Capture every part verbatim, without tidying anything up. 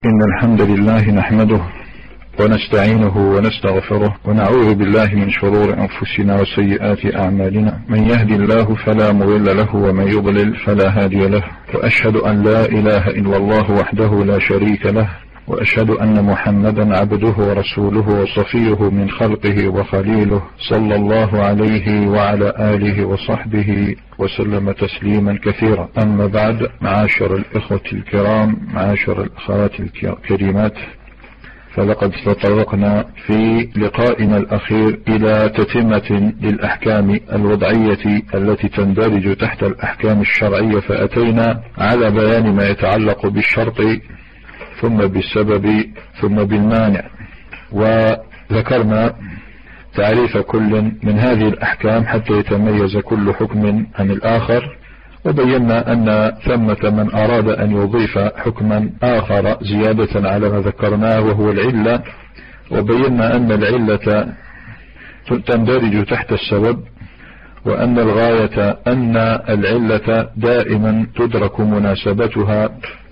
إن الحمد لله نحمده ونستعينه ونستغفره ونعوذ بالله من شرور أنفسنا وسيئات أعمالنا. من يهدي الله فلا مضل له ومن يضلل فلا هادي له، وأشهد أن لا إله إلا الله وحده لا شريك له، وأشهد أن محمدا عبده ورسوله وصفيه من خلقه وخليله، صلى الله عليه وعلى آله وصحبه وسلم تسليما كثيرا. أما بعد، معاشر الإخوة الكرام، معاشر الأخوات الكريمات، فلقد تطرقنا في لقائنا الأخير إلى تتمة للأحكام الوضعية التي تندرج تحت الأحكام الشرعية، فأتينا على بيان ما يتعلق بالشرط ثم بالسبب ثم بالمانع، وذكرنا تعريف كل من هذه الأحكام حتى يتميز كل حكم عن الآخر، وبينا أن ثمة من أراد أن يضيف حكما آخر زيادة على ما ذكرناه وهو العلة، وبينا أن العلة تندرج تحت السبب، وأن الغاية أن العلة دائما تدرك مناسبتها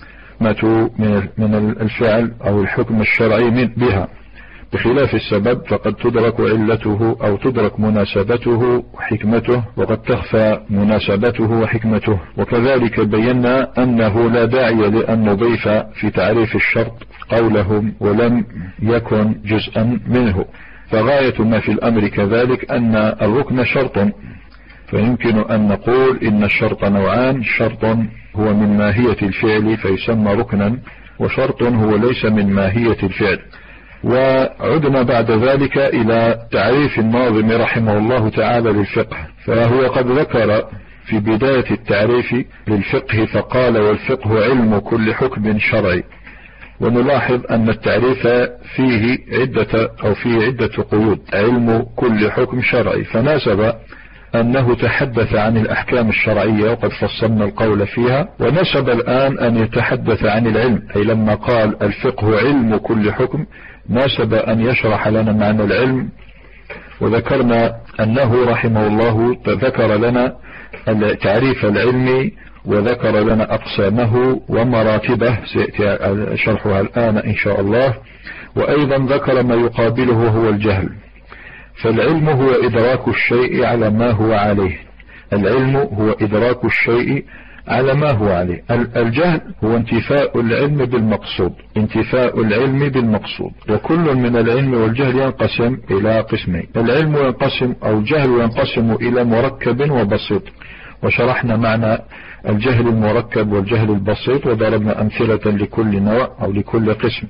من الفعل أو الحكم الشرعي بها، بخلاف السبب فقد تدرك علته أو تدرك مناسبته وحكمته، وقد تخفى مناسبته وحكمته. وكذلك بينا أنه لا داعي لأن نضيف في تعريف الشرط قولهم ولم يكن جزءا منه، فغاية ما في الأمر كذلك أن الركن شرط، فيمكن أن نقول إن الشرط نوعان: شرط هو من ماهية الفعل فيسمى ركنا، وشرط هو ليس من ماهية الفعل. وعدنا بعد ذلك إلى تعريف الناظم رحمه الله تعالى للفقه، فهو قد ذكر في بداية التعريف للفقه فقال: والفقه علم كل حكم شرعي. ونلاحظ أن التعريف فيه عدة أو فيه عدة قيود: علم كل حكم شرعي، فناسب أنه تحدث عن الأحكام الشرعية وقد فصلنا القول فيها، ونسب الآن أن يتحدث عن العلم، أي لما قال الفقه علم كل حكم ناسب أن يشرح لنا معنى العلم. وذكرنا أنه رحمه الله ذكر لنا تعريف العلم وذكر لنا أقسامه ومراتبه سيأتي شرحها الآن إن شاء الله، وأيضا ذكر ما يقابله وهو الجهل. فالعلم هو إدراك الشيء على ما هو عليه، العلم هو إدراك الشيء على ما هو عليه. الجهل هو انتفاء العلم بالمقصود، انتفاء العلم بالمقصود. وكل من العلم والجهل ينقسم إلى قسمين: العلم ينقسم أو الجهل ينقسم إلى مركب وبسيط، وشرحنا معنى الجهل المركب والجهل البسيط، وضربنا أمثلة لكل نوع أو لكل قسم.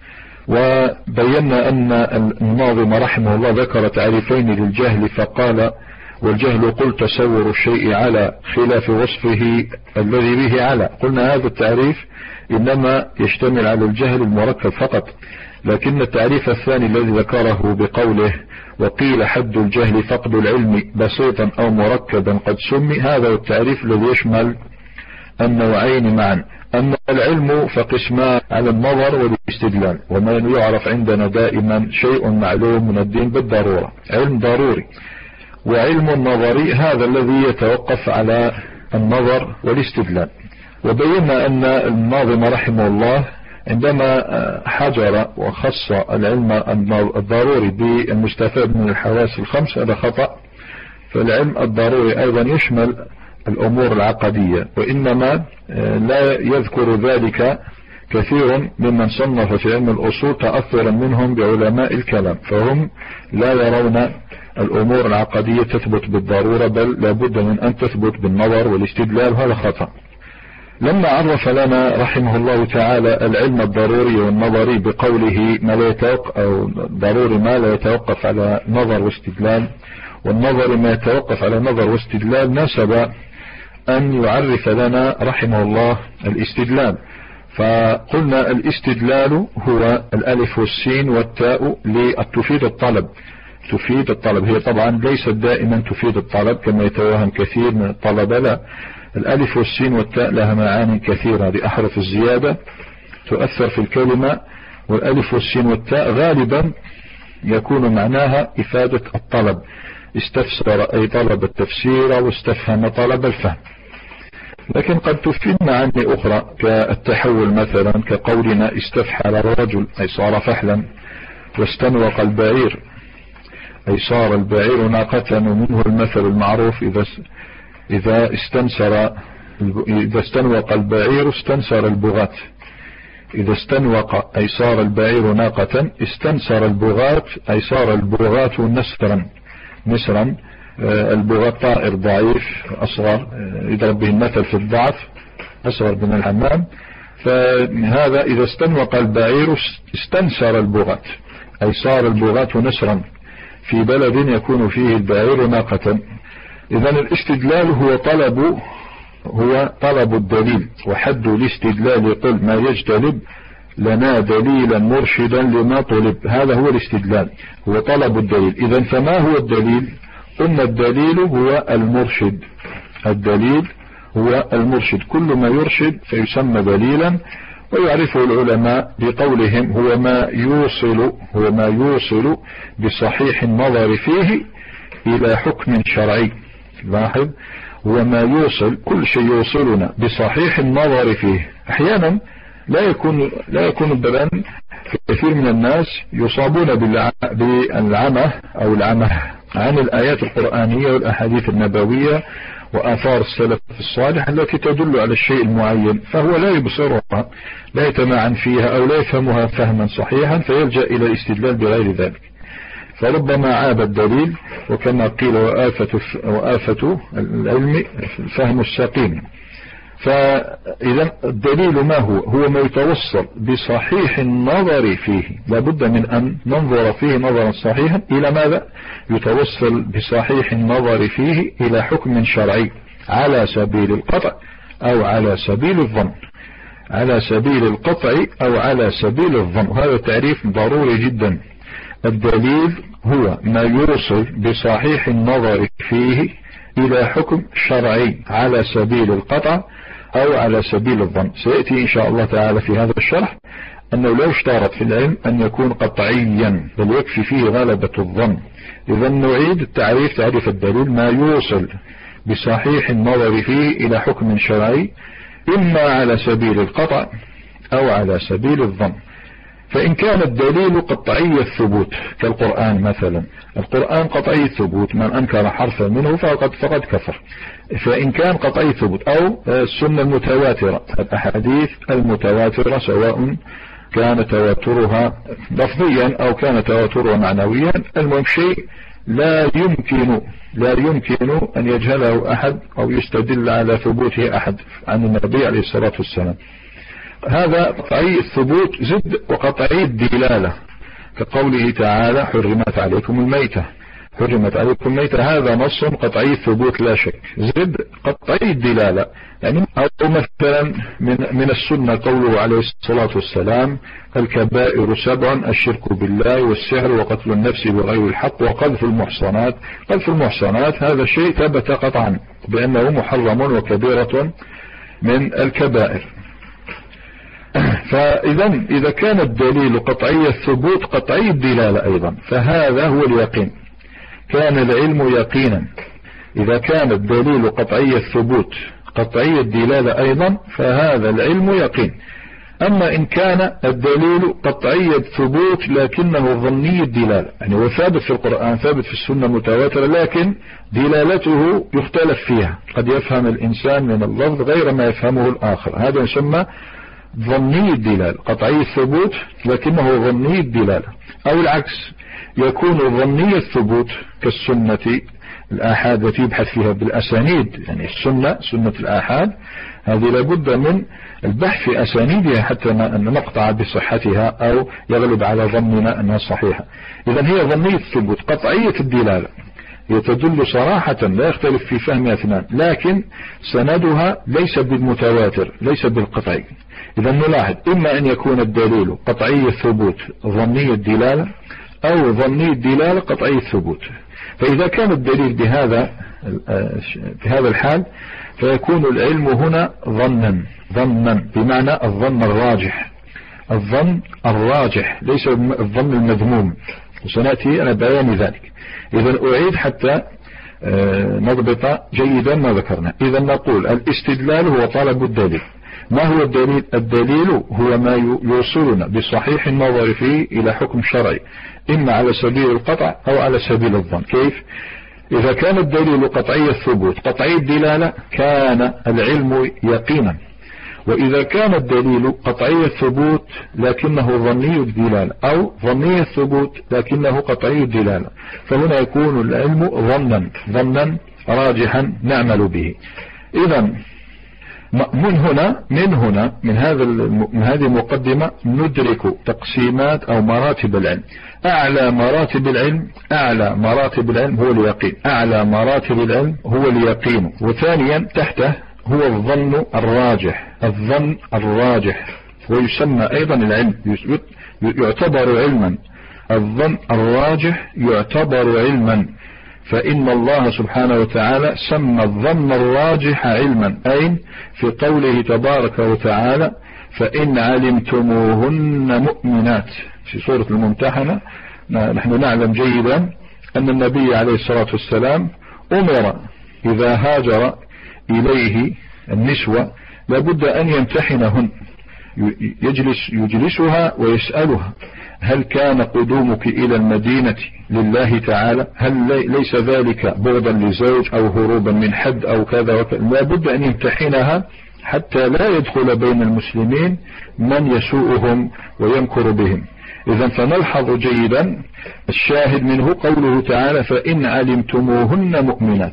وبينا أن الناظم رحمه الله ذكر تعريفين للجهل فقال: والجهل قل تصور الشيء على خلاف وصفه الذي به على. قلنا هذا التعريف إنما يشتمل على الجهل المركب فقط، لكن التعريف الثاني الذي ذكره بقوله: وقيل حد الجهل فقد العلم بسيطا أو مركبا قد سمي، هذا التعريف الذي يشمل النوعين معا. أما العلم فقسمان على النظر والاستدلال، وما يعرف عندنا دائما شيء معلوم من الدين بالضرورة، علم ضروري. وعلم النظري هذا الذي يتوقف على النظر والاستدلال. وبينا أن الناظم رحمه الله عندما حجر وخص العلم الضروري بالمستفاد من الحواس الخمس هذا خطأ، فالعلم الضروري أيضا يشمل الأمور العقدية، وإنما لا يذكر ذلك كثير ممن صنف في علم الأصول تأثرا منهم بعلماء الكلام، فهم لا يرون الأمور العقدية تثبت بالضرورة، بل لابد من أن تثبت بالنظر والاستدلال، وهذا خطأ. لما عرف لنا رحمه الله تعالى العلم الضروري والنظري بقوله ما لا يتوقف أو ضروري ما لا يتوقف على نظر واستدلال، والنظر ما يتوقف على نظر واستدلال، نسب أن يعرف لنا رحمه الله الاستدلال. فقلنا الاستدلال هو الألف والسين والتاء لتفيد الطلب، تفيد الطلب. هي طبعا ليست دائما تفيد الطلب كما يتوهم كثير من الطلبة، لا، الألف والسين والتاء لها معاني كثيرة لأحرف الزيادة تؤثر في الكلمة، والألف والسين والتاء غالبا يكون معناها إفادة الطلب، استفسر أي طلب التفسير واستفهم طلب الفهم. لكن قد تفيد معاني أخرى كالتحول مثلا، كقولنا استفحل الرجل أي صار فحلا، واستنوق البعير أي صار البعير ناقة. ومنه المثل المعروف إذا إذا استنسر إذا استنوق البعير استنسر البغاة. إذا استنوق أي صار البعير ناقة، استنسر البغاة أي صار البغاة نسرا. نسرا البغاة طائر ضعيف أصغر يضرب به المثل في الضعف، أصغر من الحمام. فهذا إذا استنوق البعير استنسر البغاة أي صار البغاة نسرا في بلد يكون فيه البعير ناقة. إذن الاستدلال هو طلب هو طلب الدليل، وحد الاستدلال قل ما يجتلب لنا دليلا مرشدا لما طلب. هذا هو الاستدلال، هو طلب الدليل. إذن فما هو الدليل؟ قلنا الدليل هو المرشد. الدليل هو المرشد، كل ما يرشد فيسمى دليلا. ويعرفه العلماء بقولهم هو ما يوصل هو ما يوصل بصحيح النظر فيه إلى حكم شرعي. لاحظ، هو ما يوصل، كل شيء يوصلنا بصحيح النظر فيه. أحيانا لا يكون لا يكون البلان، كثير من الناس يصابون بالعمى أو العمى عن الآيات القرآنية والأحاديث النبوية وآثار السلف الصالح التي تدل على الشيء المعين، فهو لا يبصرها، لا يتمعن فيها أو لا يفهمها فهما صحيحا، فيلجأ إلى الاستدلال بغير ذلك. فربما عاب الدليل، وكما قيل وآفة, وآفة العلم فهم السقيم. فإذا الدليل ما هو؟ هو ما يتوصل بصحيح النظر فيه، لابد من أن ننظر فيه نظرا صحيحا إلى ماذا؟ يتوصل بصحيح النظر فيه إلى حكم شرعي على سبيل القطع أو على سبيل الظن. على سبيل القطع أو على سبيل الظن، وهذا تعريف ضروري جدا. الدليل هو ما يوصل بصحيح النظر فيه إلى حكم شرعي على سبيل القطع أو على سبيل الظن. سيأتي إن شاء الله تعالى في هذا الشرح أنه لا يشترط في العلم أن يكون قطعيا، بل يكفي فيه غلبة الظن. إذا نعيد التعريف. تعريف الدليل ما يوصل بصحيح النظر فيه إلى حكم شرعي إما على سبيل القطع أو على سبيل الظن. فإن كان الدليل قطعي الثبوت كالقرآن مثلا، القرآن قطعي الثبوت، من أنكر حرفا منه فقد فقد كفر. فإن كان قطعي الثبوت، أو السنة المتواترة، الأحاديث المتواترة سواء كان تواترها لفظيا أو كان تواترها معنويا، المهم شيء لا يمكن لا يمكن أن يجهله أحد أو يستدل على ثبوته أحد عن النبي عليه الصلاة والسلام. هذا قطعي الثبوت زد وقطعي الدلالة، كقوله تعالى حرمت عليكم الميتة. حرمت عليكم الميتة هذا نص قطعي الثبوت لا شك. زد قطعي الدلالة، يعني أو مثلا من, من السنة قوله عليه الصلاة والسلام الكبائر سبع: الشرك بالله والسحر وقتل النفس بغير الحق وقذف المحصنات. قذف المحصنات هذا شيء ثبت قطعا بأنه محرم وكبيرة من الكبائر. فإذا إذا كان الدليل قطعي الثبوت قطعي الدلالة أيضا، فهذا هو اليقين. كان العلم يقينا. إذا كان الدليل قطعي الثبوت قطعي الدلالة أيضا، فهذا العلم يقين. أما إن كان الدليل قطعي الثبوت لكنه ظني الدلالة، يعني هو ثابت في القرآن، ثابت في السنة متواترة، لكن دلالته يختلف فيها، قد يفهم الإنسان من اللفظ غير ما يفهمه الآخر، هذا يسمى ظني الدلالة. قطعي الثبوت لكنه ظني الدلالة. أو العكس، يكون ظني الثبوت كالسنة الآحاد التي يبحث فيها بالأسانيد، يعني السنة سنة الآحاد هذه لابد من البحث في أسانيدها حتى نقطع بصحتها أو يغلب على ظننا أنها صحيحة. إذن هي ظنية الثبوت قطعية الدلالة، هي تدل صراحة لا يختلف في فهمها اثنان، لكن سندها ليس بالمتواتر، ليس بالقطعي. إذا نلاحظ إما أن يكون الدليل قطعي الثبوت ظني الدلالة، أو ظني الدلالة قطعي الثبوت. فإذا كان الدليل بهذا في هذا الحال فيكون العلم هنا ظنا ظنا بمعنى الظن الراجح، الظن الراجح ليس الظن المذموم، وسنأتي أنا بيان ذلك. إذا أعيد حتى نضبط جيدا ما ذكرنا. إذا نقول الاستدلال هو طلب الدليل. ما هو الدليل؟ الدليل هو ما يوصلنا بصحيح النظر فيه إلى حكم شرعي، إما على سبيل القطع أو على سبيل الظن. كيف؟ إذا كان الدليل قطعي الثبوت قطعي الدلالة كان العلم يقينا، وإذا كان الدليل قطعي الثبوت لكنه ظني الدلالة أو ظني الثبوت لكنه قطعي الدلالة، فهنا يكون العلم ظنا ظنا راجحا نعمل به. إذا من هنا من هنا من هذا من هذه المقدمة ندرك تقسيمات أو مراتب العلم. أعلى مراتب العلم أعلى مراتب العلم هو اليقين، أعلى مراتب العلم هو اليقين، وثانيا تحته هو الظن الراجح، الظن الراجح ويسمى أيضا العلم، يعتبر علما. الظن الراجح يعتبر علما، فإن الله سبحانه وتعالى سمى الظن الراجح علما، أي في قوله تبارك وتعالى فإن علمتموهن مؤمنات في سورة الممتحنة. نحن نعلم جيدا أن النبي عليه الصلاة والسلام أمر إذا هاجر إليه النسوة لابد أن يمتحنهن، يجلس يجلسها ويسألها هل كان قدومك إلى المدينة لله تعالى؟ هل ليس ذلك بغضا لزوج أو هروبا من حد أو كذا وكذا؟ لابد أن يمتحنها حتى لا يدخل بين المسلمين من يسوءهم ويمكر بهم. إذا فنلحظ جيدا الشاهد منه قوله تعالى فإن علمتموهن مؤمنات،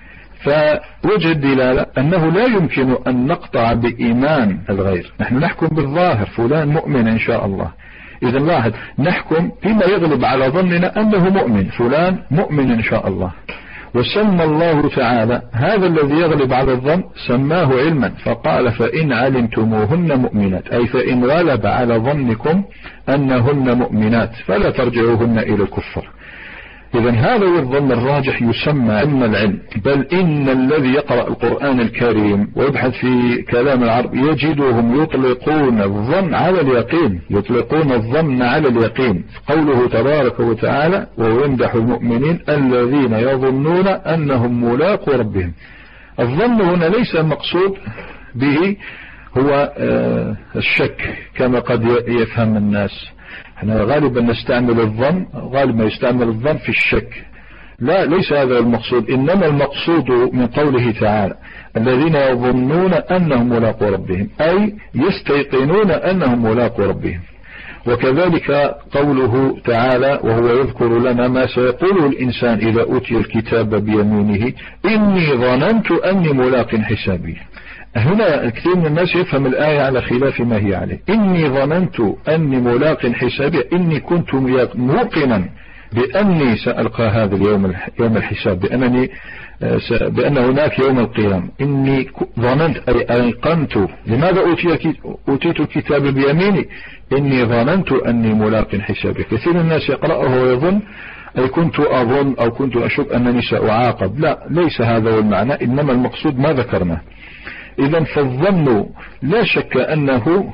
فوجد دلالة أنه لا يمكن أن نقطع بإيمان الغير، نحن نحكم بالظاهر فلان مؤمن إن شاء الله. إذا لاحظ نحكم فيما يغلب على ظننا أنه مؤمن، فلان مؤمن إن شاء الله، وسمى الله تعالى هذا الذي يغلب على الظن سماه علما، فقال فإن علمتموهن مؤمنات، أي فإن غلب على ظنكم أنهن مؤمنات فلا ترجعوهن إلى الكفر. إذن هذا الظن الراجح يسمى علم العلم. بل إن الذي يقرأ القرآن الكريم ويبحث في كلام العرب يجدهم يطلقون الظن على اليقين، يطلقون الظن على اليقين. قوله تبارك وتعالى ويمدح المؤمنين الذين يظنون أنهم ملاقو ربهم. الظن هنا ليس المقصود به هو الشك كما قد يفهم الناس، احنا غالبا نستعمل الظن، غالبا يستعمل الظن في الشك، لا ليس هذا المقصود، إنما المقصود من قوله تعالى الذين يظنون أنهم ملاقو ربهم، أي يستيقنون أنهم ملاقو ربهم. وكذلك قوله تعالى وهو يذكر لنا ما سيقوله الإنسان إذا أوتي الكتاب بيمينه إني ظننت أني ملاق حسابي. هنا الكثير من الناس يفهم الآية على خلاف ما هي عليه. إني ظننت أني ملاق حسابي، إني كنت موقنا بأني سألقى هذا اليوم يوم الحساب، بأنني بأن هناك يوم القيامة. إني ظننت أي أيقنت. لماذا أوتيت الكتاب بيميني؟ إني ظننت أني ملاق حسابي. كثير من الناس يقرأه ويظن أي كنت أظن أو كنت أشك أنني سأعاقب. لا، ليس هذا هو المعنى، إنما المقصود ما ذكرناه. إذا فالظن لا شك أنه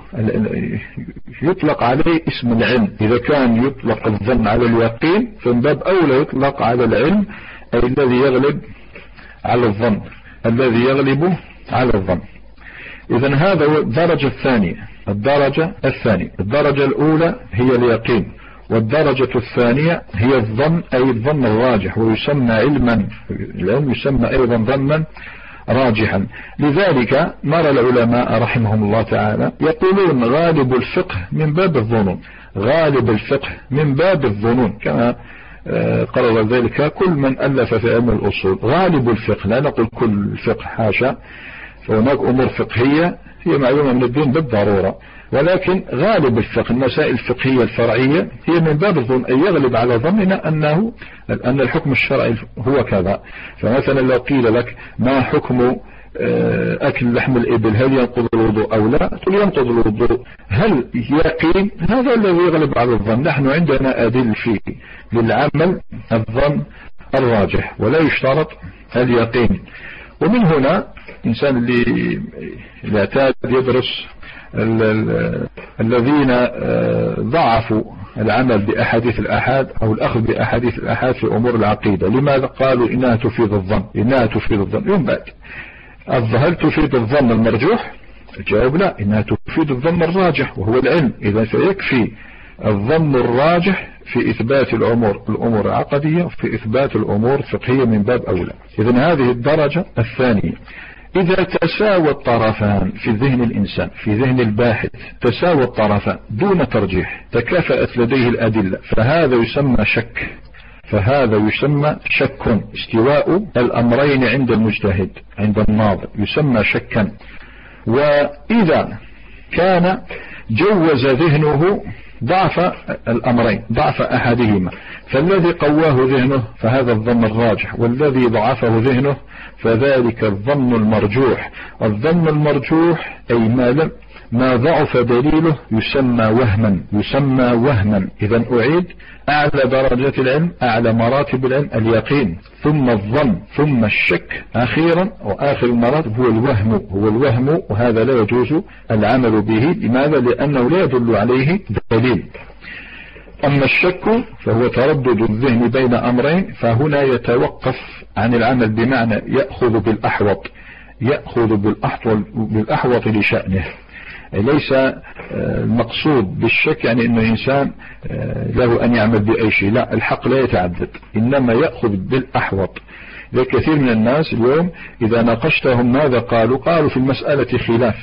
يطلق عليه اسم العلم. إذا كان يطلق الظن على اليقين فمن باب أولى يطلق على العلم، أي الذي يغلب على الظن، الذي يغلب على الظن. إذا هذا هو الدرجة الثانية. الدرجة الثانية الدرجة الأولى هي اليقين، والدرجة الثانية هي الظن، أي الظن الراجح، ويسمى علما. العلم يسمى أيضا ظنا راجحا. لذلك نرى العلماء رحمهم الله تعالى يقولون غالب الفقه من باب الظنون، غالب الفقه من باب الظنون، كما قرر ذلك كل من ألف في علم الأصول. غالب الفقه، لا نقول كل الفقه حاشا، فهناك أمور فقهية هي معلومة من الدين بالضرورة، ولكن غالب الفقه المسائل الفقهية الفرعية هي من باب الظن، أي يغلب على ظننا أنه أن الحكم الشرعي هو كذا. فمثلا لو قيل لك ما حكم أكل لحم الإبل، هل ينقض الوضوء أو لا؟ تقول ينقض الوضوء. هل يقين؟ هذا الذي يغلب على الظن. نحن عندنا أدل فيه للعمل الظن الراجح، ولا يشترط اليقين. ومن هنا الإنسان اللي اعتاد يدرس ال ال الذين ضعفوا العمل بأحاديث الآحاد أو الأخذ بأحاديث الآحاد في أمور العقيدة. لماذا؟ قالوا إنها تفيد الظن، إنها تفيد الظن. يوم بعد هل تفيد الظن المرجوح؟ الجواب لا، إنها تفيد الظن الراجح وهو العلم. إذا فيكفي الظن الراجح في إثبات الأمور الأمور العقدية وفي إثبات الأمور الفقهية من باب أولى. إذن هذه الدرجة الثانية. إذا تساوى الطرفان في ذهن الإنسان، في ذهن الباحث، تساوى الطرفان دون ترجيح، تكافأت لديه الأدلة، فهذا يسمى شك، فهذا يسمى شك. استواء الأمرين عند المجتهد عند الناظر يسمى شكا. وإذا كان جوز ذهنه ضعف الأمرين، ضعف أحدهما، فالذي قواه ذهنه فهذا الظن الراجح، والذي ضعفه ذهنه فذلك الظن المرجوح. الظن المرجوح أي ما لم ما ضعف دليله يسمى وهما، يسمى وهما. إذا أعيد: أعلى درجات العلم، أعلى مراتب العلم اليقين، ثم الظن، ثم الشك، أخيرا وآخر المراتب هو الوهم. هو الوهم، وهذا لا يجوز العمل به. لماذا؟ لأنه لا يدل عليه دليل. أما الشك فهو تردد الذهن بين أمرين، فهنا يتوقف عن العمل، بمعنى يأخذ بالأحوط، يأخذ بالأحوط, بالأحوط لشأنه. ليس المقصود بالشك يعني أن الإنسان له أن يعمل بأي شيء، لا، الحق لا يتعدد، إنما يأخذ بالأحوط. لكثير من الناس اليوم إذا ناقشتهم ماذا قالوا؟ قالوا في المسألة خلاف،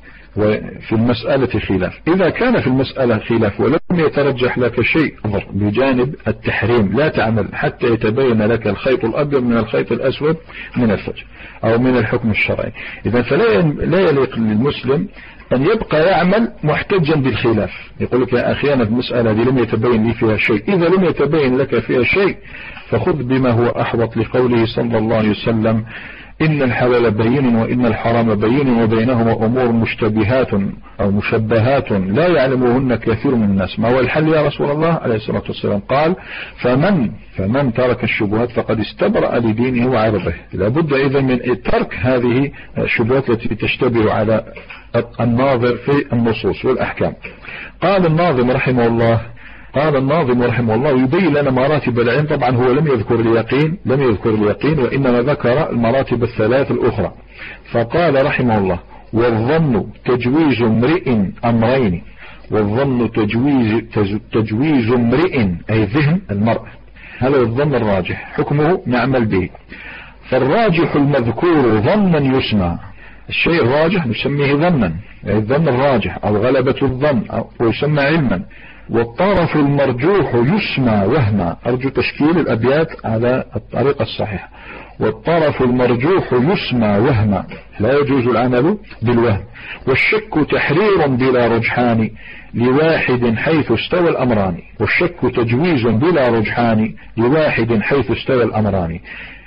وفي المسألة خلاف. إذا كان في المسألة خلاف ولم يترجح لك شيء بجانب التحريم، لا تعمل حتى يتبين لك الخيط الأبيض من الخيط الأسود من الفجر أو من الحكم الشرعي. إذا فلا لا يليق للمسلم أن يبقى يعمل محتجا بالخلاف. يقول لك يا أخي أنا في المسألة دي لم يتبين لي فيها شيء. إذا لم يتبين لك فيها شيء فخذ بما هو أحوط، لقوله صلى الله عليه وسلم: إن الحلال بين وإن الحرام بين وبينهما أمور مشتبهات أو مشبهات لا يعلمهن كثير من الناس. ما هو الحل يا رسول الله؟ عليه الصلاة والسلام قال: فمن فمن ترك الشبهات فقد استبرأ لدينه وعرضه. لابد إذا من ترك هذه الشبهات التي تشتبه على الناظر في النصوص والأحكام. قال الناظم رحمه الله قال الناظم رحمه الله يبين لنا مراتب العلم. طبعا هو لم يذكر اليقين لم يذكر اليقين وإنما ذكر المراتب الثلاث الأخرى. فقال رحمه الله: والظن تجويز امرئ أمرين. والظن تجويز تجويز امرئ أي ذهن المرء، هذا الظن الراجح، حكمه نعمل به. فالراجح المذكور ظنا يسمى، الشيء الراجح نسميه ظنا، يعني الظن الراجح أو غلبة الظن أو ويسمى علما. والطرف المرجوح يسمى وهما. أرجو تشكيل الأبيات على الطريقة الصحيحة. والطرف المرجوح يسمى وهما، لا يجوز العمل بالوهم. والشك تحرير بلا رجحان لواحد حيث استوى الأمران. والشك تجويز بلا رجحان لواحد حيث استوى الأمران.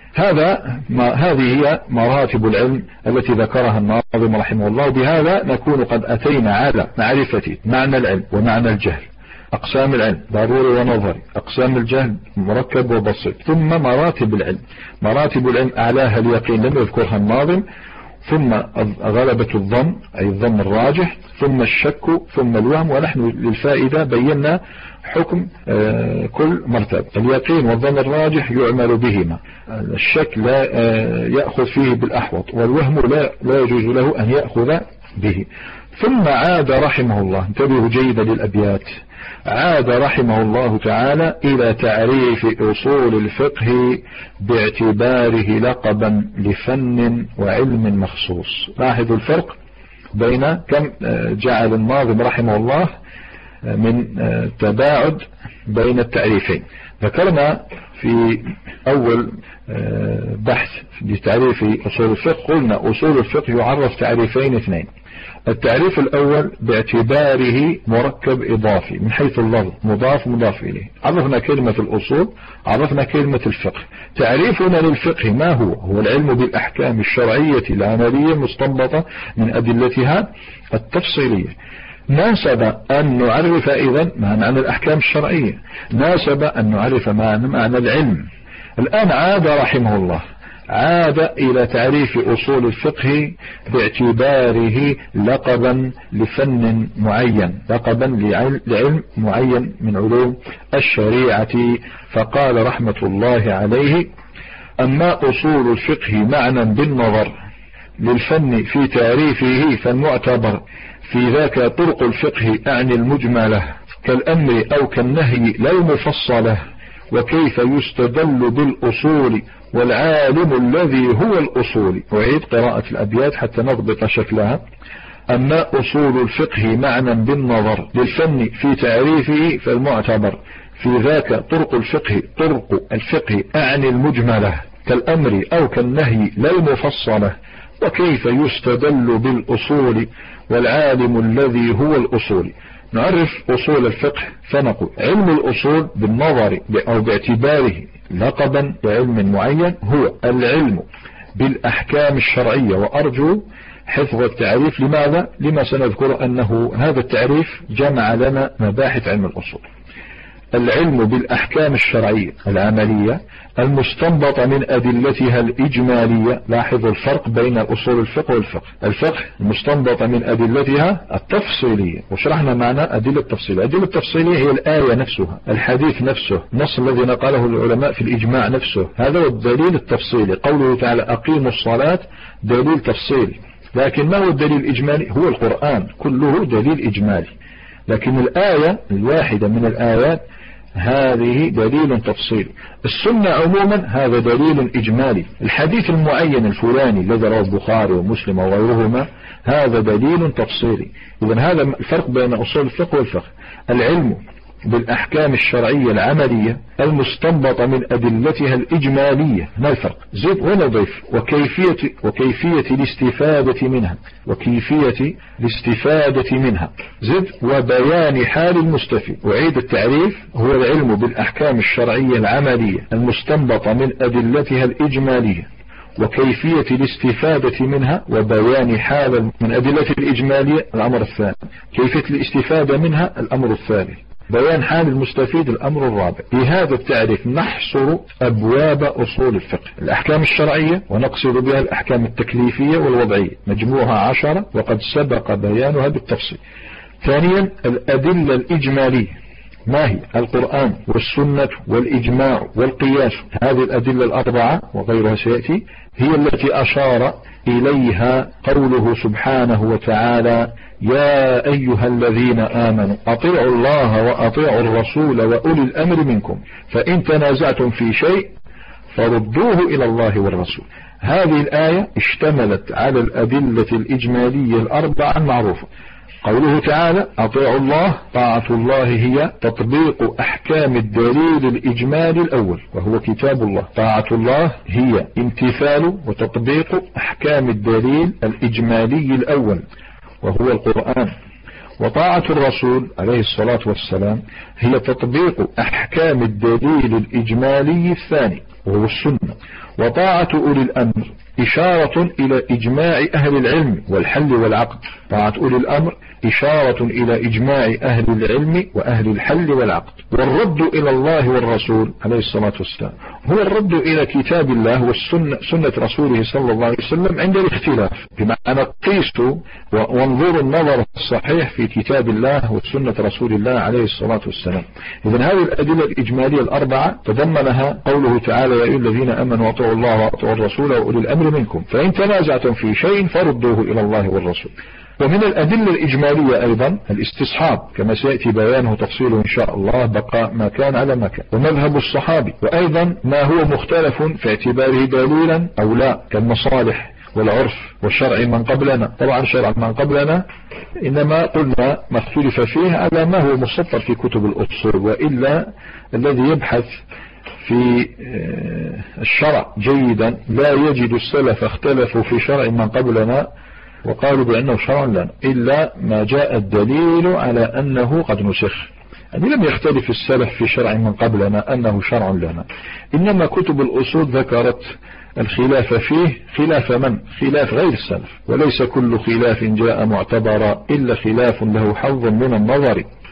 هذا ما هذه هي مراتب العلم التي ذكرها الناظم رحمه الله. بهذا نكون قد أتينا على معرفة معنى العلم ومعنى الجهل، أقسام العلم ضروري ونظري، أقسام الجهل مركب وبسيط، ثم مراتب العلم. مراتب العلم أعلاها اليقين لم يذكرها الناظم، ثم غلبة الظن أي الظن الراجح، ثم الشك، ثم الوهم. ونحن للفائدة بينا حكم كل مرتبة. اليقين والظن الراجح يعمل بهما، الشك لا يأخذ فيه بالأحوط، والوهم لا, لا يجوز له أن يأخذ به. ثم عاد رحمه الله، انتبهوا جيدا للأبيات، عاد رحمه الله تعالى إلى تعريف أصول الفقه باعتباره لقبا لفن وعلم مخصوص. لاحظوا الفرق بين كم جعل الناظم رحمه الله من تباعد بين التعريفين. ذكرنا في أول بحث لتعريف أصول الفقه قلنا أصول الفقه يعرف تعريفين اثنين. التعريف الأول باعتباره مركب إضافي من حيث اللفظ، مضاف مضاف إليه. عرفنا كلمة الأصول، عرفنا كلمة الفقه. تعريفنا للفقه ما هو؟ هو العلم بالأحكام الشرعية العملية المستنبطة من أدلتها التفصيلية. ناسب أن نعرف إذن معنى الأحكام الشرعية، ناسب أن نعرف معنى العلم. الآن عاد رحمه الله عاد إلى تعريف أصول الفقه باعتباره لقبا لفن معين، لقبا لعلم معين من علوم الشريعة، فقال رحمة الله عليه: أما أصول الفقه معنى بالنظر للفن في تعريفه فالمعتبر في ذاك طرق الفقه أعني المجملة كالأمر أو كالنهي لا المفصلة، وكيف يستدل بالأصول والعالم الذي هو الأصول. أعيد قراءة الأبيات حتى نضبط شكلها. أما أصول الفقه معنى بالنظر للفن في تعريفه فالمعتبر في ذاك طرق الفقه طرق الفقه أعني المجملة كالأمر أو كالنهي لا المفصلة، وكيف يستدل بالأصول والعالم الذي هو الأصول. نعرف أصول الفقه فنقول: علم الأصول بالنظر أو باعتباره لقبا لعلم معين هو العلم بالأحكام الشرعية. وأرجو حفظ التعريف. لماذا؟ لما سنذكر أنه هذا التعريف جمع لنا مباحث علم الأصول. العلم بالأحكام الشرعية العملية المستنبطة من أدلتها الإجمالية. لاحظوا الفرق بين أصول الفقه والفقه. الفقه المستنبطة من أدلتها التفصيلية، وشرحنا معنى أدلة التفصيلية. أدلة التفصيلية هي الآية نفسها، الحديث نفسه، النص الذي نقله العلماء في الإجماع نفسه، هذا هو الدليل التفصيلي. قوله تعالى: أقيموا الصلاة، دليل تفصيلي. لكن ما هو الدليل الإجمالي؟ هو القرآن كله دليل إجمالي. لكن الآية الواحدة من الآيات هذه دليل تفصيلي. السنة عموما هذا دليل إجمالي. الحديث المعين الفلاني الذي رواه البخاري ومسلم وغيرهما هذا دليل تفصيلي. إذن هذا الفرق بين أصول الفقه والفقه. العلم بالأحكام الشرعية العملية المستنبطة من أدلتها الإجمالية. ما الفرق؟ زد ونضيف. وكيفية, وكيفية الاستفادة منها وكيفية الاستفادة منها زد وبيان حال المستفيد. وعيد التعريف: هو العلم بالأحكام الشرعية العملية المستنبطة من أدلتها الإجمالية وكيفية الاستفادة منها وبيان حال من أدلة الإجمالية الأمر الثاني، كيفية الاستفادة منها الأمر الثالث، بيان حال المستفيد الأمر الرابع. بهذا التعريف نحصر أبواب أصول الفقه. الأحكام الشرعية ونقصد بها الأحكام التكليفية والوضعية، مجموعها عشرة وقد سبق بيانها بالتفصيل. ثانيا الأدلة الإجمالية، ما هي؟ القرآن والسنة والإجماع والقياس. هذه الأدلة الأربعة وغيرها سيأتي هي التي أشار إليها قوله سبحانه وتعالى: يا أيها الذين آمنوا أطيعوا الله وأطيعوا الرسول وأولي الأمر منكم فإن تنازعتم في شيء فردوه إلى الله والرسول. هذه الآية اشتملت على الأدلة الإجمالية الأربعة المعروفة. قوله تعالى: أطيعوا الله، طاعة الله هي تطبيق أحكام الدليل الإجمالي الأول وهو كتاب الله. طاعة الله هي امتثال وتطبيق أحكام الدليل الإجمالي الأول وهو القرآن. وطاعة الرسول عليه الصلاة والسلام هي تطبيق أحكام الدليل الإجمالي الثاني وهو السنة. وطاعة أولي الأمر إشارة إلى إجماع أهل العلم والحل والعقد. طاعة أولي الأمر إشارة إلى إجماع أهل العلم وأهل الحل والعقد. والرد إلى الله والرسول عليه الصلاة والسلام هو الرد إلى كتاب الله والسنة سنة رسوله صلى الله عليه وسلم عند الاختلاف، بمعنى قيسوا وانظروا النظر الصحيح في كتاب الله وسنة رسول الله عليه الصلاة والسلام. إذن هذه الأدلة الإجمالية الأربعة تضمنها قوله تعالى: يا أيها الذين آمنوا أطيعوا الله وأطيعوا الرسول وأولي الأمر منكم فإن تنازعتم في شيء فردوه إلى الله والرسول. ومن الأدلة الإجمالية أيضا الاستصحاب كما سيأتي بيانه تفصيله إن شاء الله، بقاء ما كان على ما كان، ومذهب الصحابي، وأيضا ما هو مختلف في اعتباره دليلا أو لا كالمصالح والعرف والشرع من قبلنا. طبعا شرع من قبلنا إنما قلنا ما اختلف فيه على ما هو مسطر في كتب الأصول، وإلا الذي يبحث في الشرع جيدا لا يجد السلف اختلفوا في شرع من قبلنا وقالوا بأنه شرع لنا إلا ما جاء الدليل على أنه قد نسخ. يعني لم يختلف السلف في شرع من قبلنا أنه شرع لنا، إنما كتب الأصول ذكرت الخلاف فيه خلاف من؟ خلاف غير السلف، وليس كل خلاف جاء معتبرا إلا خلاف له حظ من النظر.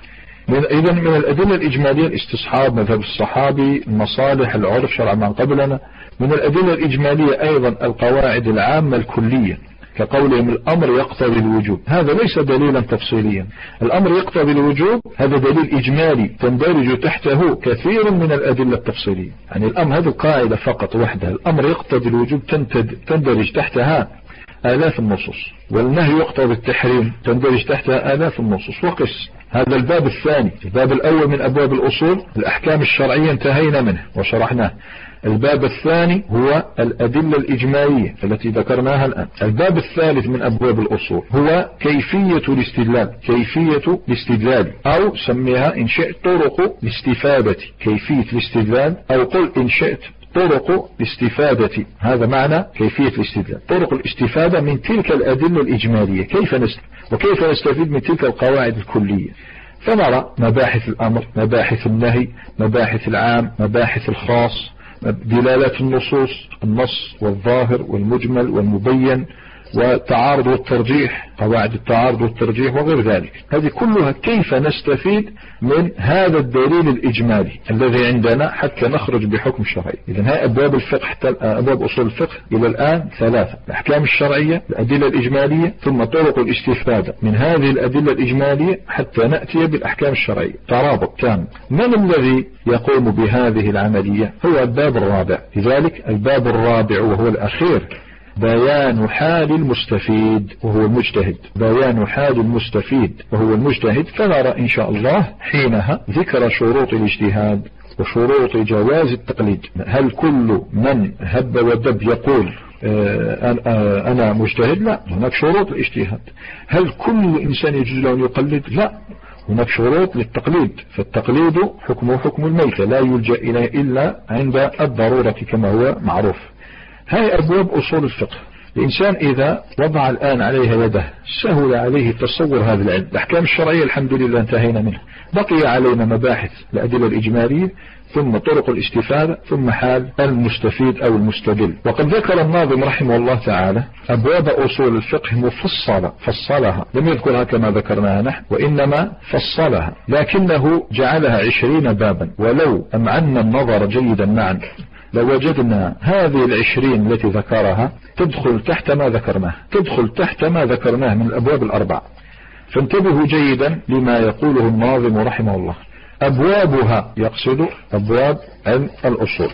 إذا من الأدلة الإجمالية الاستصحاب، مذهب الصحابي، المصالح، العرف، شرع من قبلنا. من الأدلة الإجمالية أيضا القواعد العامة الكلية، كقولهم الأمر يقتضي الوجوب، هذا ليس دليلا تفصيليا. الأمر يقتضي الوجوب هذا دليل إجمالي تندرج تحته كثير من الأدلة التفصيلية. يعني الأمر هذه القاعدة فقط وحدها، الأمر يقتضي الوجوب تندرج تحتها آلاف النصوص، والنهي يقتضي التحريم تندرج تحتها آلاف النصوص. وقس هذا الباب الثاني. الباب الأول من أبواب الأصول الأحكام الشرعية انتهينا منه وشرحناه. الباب الثاني هو الأدلة الإجمالية التي ذكرناها الآن. الباب الثالث من أبواب الأصول هو كيفية الاستدلال، كيفية الاستدلال، أو سميها إن شئت طرق الاستفادة، كيفية الاستدلال، أو قل إن شئت طرق الاستفادة. هذا معنى كيفية الاستدلال، طرق الاستفادة من تلك الأدلة الإجمالية، كيف نستفيد وكيف نستفيد من تلك القواعد الكلية. فنرى مباحث الأمر، مباحث النهي، مباحث العام، مباحث الخاص، دلالات النصوص، النص والظاهر والمجمل والمبين، والتعارض والترجيح، قواعد التعارض والترجيح وغير ذلك. هذه كلها كيف نستفيد من هذا الدليل الإجمالي الذي عندنا حتى نخرج بحكم شرعي. إذن هاي أبواب الفقه، أبواب أصول الفقه إلى الآن ثلاثة: الأحكام الشرعية، الأدلة الإجمالية، ثم طرق الاستفادة من هذه الأدلة الإجمالية حتى نأتي بالأحكام الشرعية. ترابط تام. من الذي يقوم بهذه العملية؟ هو الباب الرابع. لذلك الباب الرابع وهو الأخير بيان حال المستفيد وهو المجتهد، بيان حال المستفيد وهو المجتهد. فنرى إن شاء الله حينها ذكر شروط الاجتهاد وشروط جواز التقليد. هل كل من هب ودب يقول أنا مجتهد؟ لا، هناك شروط الاجتهاد. هل كل إنسان يجوز له أن يقلد؟ لا، هناك شروط للتقليد. فالتقليد حكمه حكم الميتة، لا يلجأ إليه إلا عند الضرورة كما هو معروف. هاي أبواب أصول الفقه. الإنسان إذا وضع الآن عليها يده سهل عليه تصور هذا العلم. الأحكام الشرعية الحمد لله انتهينا منها، بقي علينا مباحث الأدلة الإجمالية، ثم طرق الاستفادة، ثم حال المستفيد أو المستدل. وقد ذكر الناظم رحمه الله تعالى أبواب أصول الفقه مفصلة، فصلها، لم يذكرها كما ذكرناها نحن، وإنما فصلها، لكنه جعلها عشرين بابا. ولو أمعنا النظر جيدا معا لوجدنا هذه العشرين التي ذكرها تدخل تحت ما ذكرناه، تدخل تحت ما ذكرناه من الأبواب الأربعة. فانتبهوا جيدا لما يقوله الناظم رحمه الله. أبوابها، يقصد أبواب علم الأصول،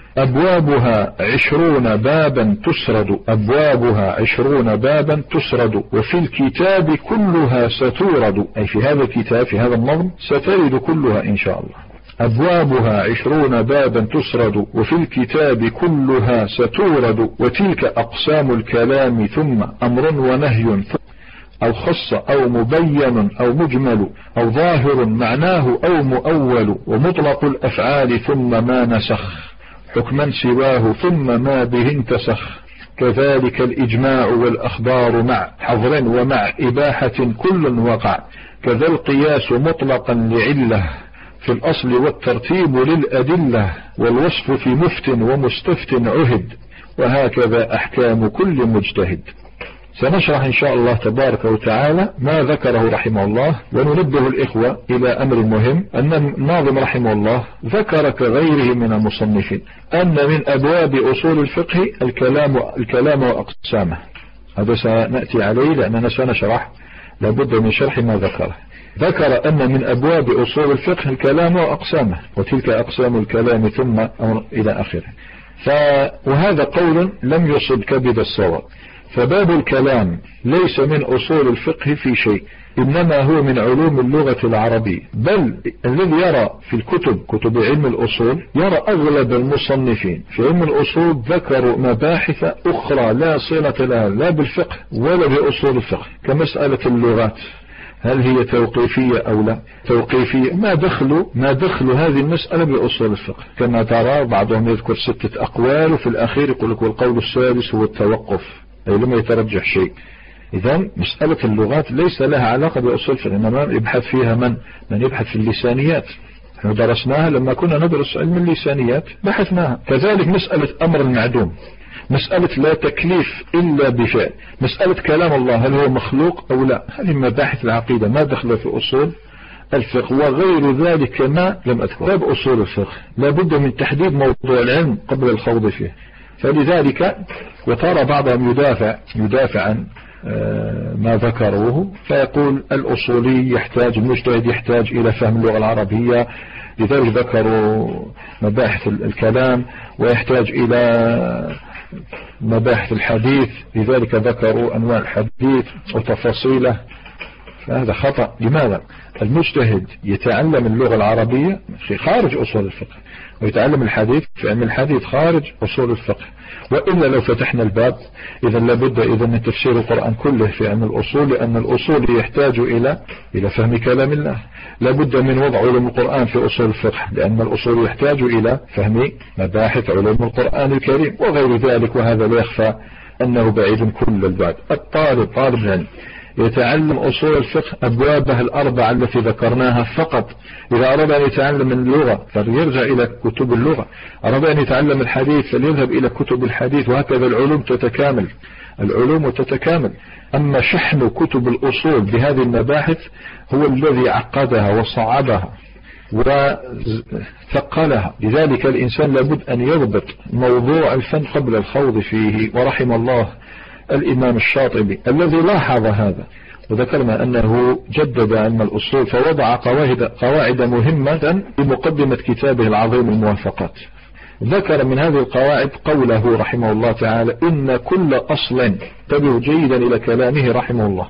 أبوابها عشرون بابا تسرد، أبوابها عشرون بابا تسرد، وفي الكتاب كلها ستورد، أي في هذا الكتاب في هذا النظم سترد كلها إن شاء الله. أبوابها عشرون بابا تسرد، وفي الكتاب كلها ستورد، وتلك أقسام الكلام ثم أمر ونهي، أو خص أو مبين أو مجمل أو ظاهر معناه أو مؤول، ومطلق الأفعال ثم ما نسخ حكما سواه ثم ما به انتسخ، كذلك الإجماع والأخبار مع حظر ومع إباحة كل وقع، كذا القياس مطلقا لعله في الأصل والترتيب للأدلة، والوصف في مفت ومستفت عهد، وهكذا أحكام كل مجتهد. سنشرح إن شاء الله تبارك وتعالى ما ذكره رحمه الله، وننبه الإخوة إلى أمر مهم، أن الناظم رحمه الله ذكر كغيره من المصنفين أن من أبواب أصول الفقه الكلام, الكلام وأقسامه. هذا سنأتي عليه لأننا سنشرح، لابد من شرح ما ذكره. ذكر أن من أبواب أصول الفقه الكلام وأقسامه، وتلك أقسام الكلام ثم إلى آخره. ف... وهذا قول لم يصب كبد الصواب. فباب الكلام ليس من أصول الفقه في شيء، إنما هو من علوم اللغة العربية. بل الذي يرى في الكتب كتب علم الأصول يرى أغلب المصنفين في علم الأصول ذكروا مباحث أخرى لا صلة لها لا بالفقه ولا بأصول الفقه، كمسألة اللغات، هل هي توقيفية أو لا توقيفية، ما دخلوا ما دخلوا هذه المسألة بأصول الفقه. كما ترى بعضهم يذكر ستة أقوال وفي الأخير يقول لك والقول السادس هو التوقف، أي لم يترجح شيء. إذن مسألة اللغات ليس لها علاقة بأصول الفقه، إنما يبحث فيها من من يبحث في اللسانيات. نحن درسناها لما كنا ندرس علم اللسانيات بحثناها. كذلك مسألة أمر المعدوم، مسألة لا تكليف إلا بفعل، مسألة كلام الله هل هو مخلوق أو لا، هذه مباحث العقيدة ما دخل في أصول الفقه وغير ذلك كما لم أذكر. باب أصول الفقه لا بد من تحديد موضوع العلم قبل الخوض فيه، فلذلك وترى بعضهم يدافع يدافع عن ما ذكروه، فيقول الأصولي يحتاج المجتهد يحتاج إلى فهم اللغة العربية، لذلك ذكروا مباحث الكلام، ويحتاج إلى مباحث الحديث، لذلك ذكروا أنواع الحديث وتفاصيله. فهذا خطأ. لماذا؟ المجتهد يتعلم اللغة العربية في خارج أصول الفقه، ويتعلم الحديث في علم الحديث خارج أصول الفقه، وإلا لو فتحنا الباب إذا لابد إذا من تفسير القرآن كله في علم الأصول، لأن الأصول يحتاج إلى إلى فهم كلام الله. لابد من وضع علوم القرآن في أصول الفقه، لأن الأصول يحتاج إلى فهم مباحث علوم القرآن الكريم وغير ذلك، وهذا لا يخفى أنه بعيد كل البعد. الطالب طالب العلم يتعلم أصول الفقه أبوابها الأربعة التي ذكرناها فقط. إذا أراد أن يتعلم اللغة فليرجع إلى كتب اللغة، أراد أن يتعلم الحديث فليذهب إلى كتب الحديث، وهكذا العلوم تتكامل العلوم تتكامل. أما شحن كتب الأصول بهذه المباحث هو الذي عقدها وصعبها وثقلها. لذلك الإنسان لابد أن يضبط موضوع الفن قبل الخوض فيه. ورحم الله الإمام الشاطبي الذي لاحظ هذا، وذكرنا أنه جدد علم الأصول فوضع قواعد قواعد مهمة بمقدمة كتابه العظيم الموافقات. ذكر من هذه القواعد قوله رحمه الله تعالى: إن كل أصل، انتبهوا جيدا إلى كلامه رحمه الله،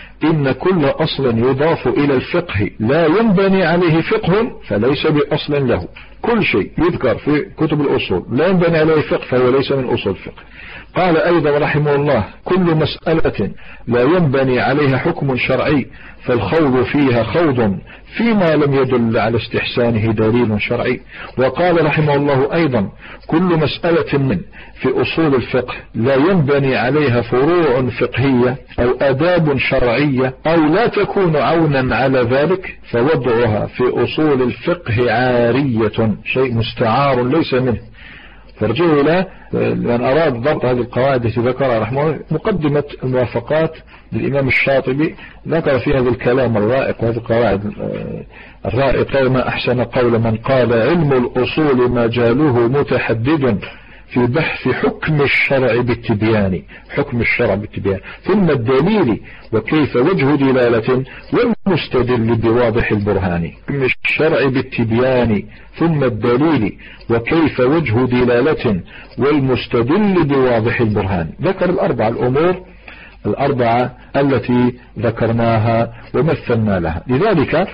إن كل أصل يضاف إلى الفقه لا ينبني عليه فقه فليس بأصل له. كل شيء يذكر في كتب الأصول لا ينبني عليه فقه فهو ليس من أصول الفقه. قال أيضا رحمه الله: كل مسألة لا ينبني عليها حكم شرعي فالخوض فيها خوض فيما لم يدل على استحسانه دليل شرعي. وقال رحمه الله أيضا: كل مسألة من في أصول الفقه لا ينبني عليها فروع فقهية أو آداب شرعية أو لا تكون عونا على ذلك فوضعها في أصول الفقه عارية، شيء مستعار ليس منه. فرجعوا إلى من أراد ضبط هذه القواعد التي ذكرها رحمه الله. مقدمة الموافقات للإمام الشاطبي ذكر في هذا الكلام الرائق وهذه القواعد الرائقة: ما أحسن قول من قال علم الأصول مجاله متحدد في بحث حكم الشرع بالتبيان، حكم الشرع بالتبيان ثم الدليل وكيف وجه دلالة والمستدل بواضح البرهان. حكم الشرع بالتبيان ثم الدليل وكيف وجه دلالة والمستدل بواضح البرهان. ذكر الأربع الأمور الأربعة التي ذكرناها ومثلنا لها. لذلك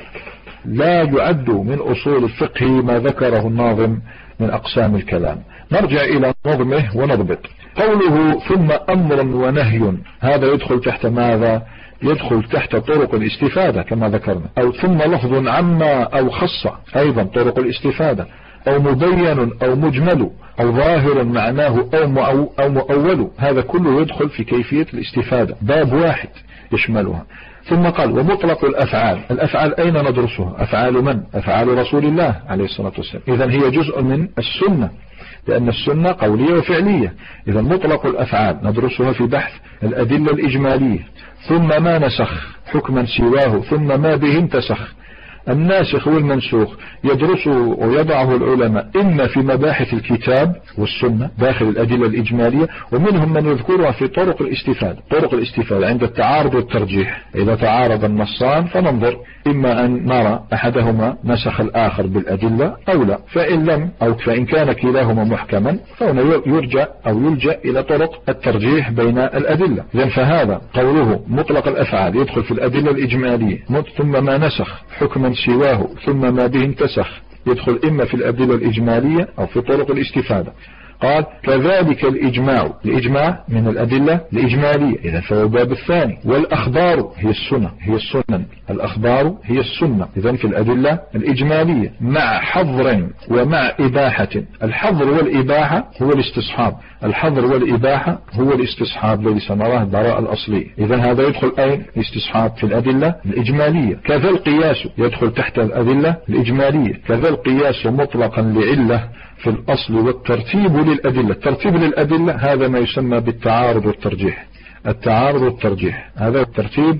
لا يعد من أصول الفقه ما ذكره الناظم من أقسام الكلام. نرجع إلى نظمه ونضبط. قوله ثم أمر ونهي، هذا يدخل تحت ماذا؟ يدخل تحت طرق الاستفادة كما ذكرنا. أو ثم لفظ عما أو خص، أيضا طرق الاستفادة، أو مبين أو مجمل أو ظاهر معناه أو أو مؤول، هذا كله يدخل في كيفية الاستفادة، باب واحد يشملها. ثم قال: ومطلق الأفعال، الأفعال أين ندرسها؟ أفعال من؟ أفعال رسول الله عليه الصلاة والسلام. إذن هي جزء من السنة، لأن السنة قولية وفعلية. إذن مطلق الأفعال ندرسها في بحث الأدلة الإجمالية. ثم ما نسخ حكما سواه ثم ما به انتسخ. الناسخ والمنسوخ يدرسه ويضعه العلماء إما في مباحث الكتاب والسنة داخل الأدلة الإجمالية، ومنهم من يذكرها في طرق الاستفادة. طرق الاستفادة عند التعارض والترجيح، إذا تعارض النصان فننظر إما أن نرى أحدهما نسخ الآخر بالأدلة أو لا، فإن لم أو فإن كان كلاهما محكما فهنا يرجع أو يلجأ إلى طرق الترجيح بين الأدلة. إذن فهذا قوله مطلق الأفعال يدخل في الأدلة الإجمالية. ثم ما نسخ حكما سواه ثم ما به انتسخ يدخل إما في الأدلة الإجمالية أو في طرق الاستفادة. قال: كذلك الإجماع، الإجماع من الأدلة الإجمالية، إذا فهو الباب الثاني. والأخبار هي السنة هي السنن الأخبار هي السنة، إذا في الأدلة الإجمالية، مع حظر ومع إباحة. الحظر والإباحة هو الاستصحاب، الحظر والإباحة هو الاستصحاب الذي سنراه البراءة الأصلية. إذا هذا يدخل أين؟ الاستصحاب في الأدلة الإجمالية. كذا القياس يدخل تحت الأدلة الإجمالية. كذا القياس مطلقا لعلة في الأصل. والترتيب للأدلة، الترتيب للأدلة هذا ما يسمى بالتعارض والترجيح. التعارض والترجيح هذا الترتيب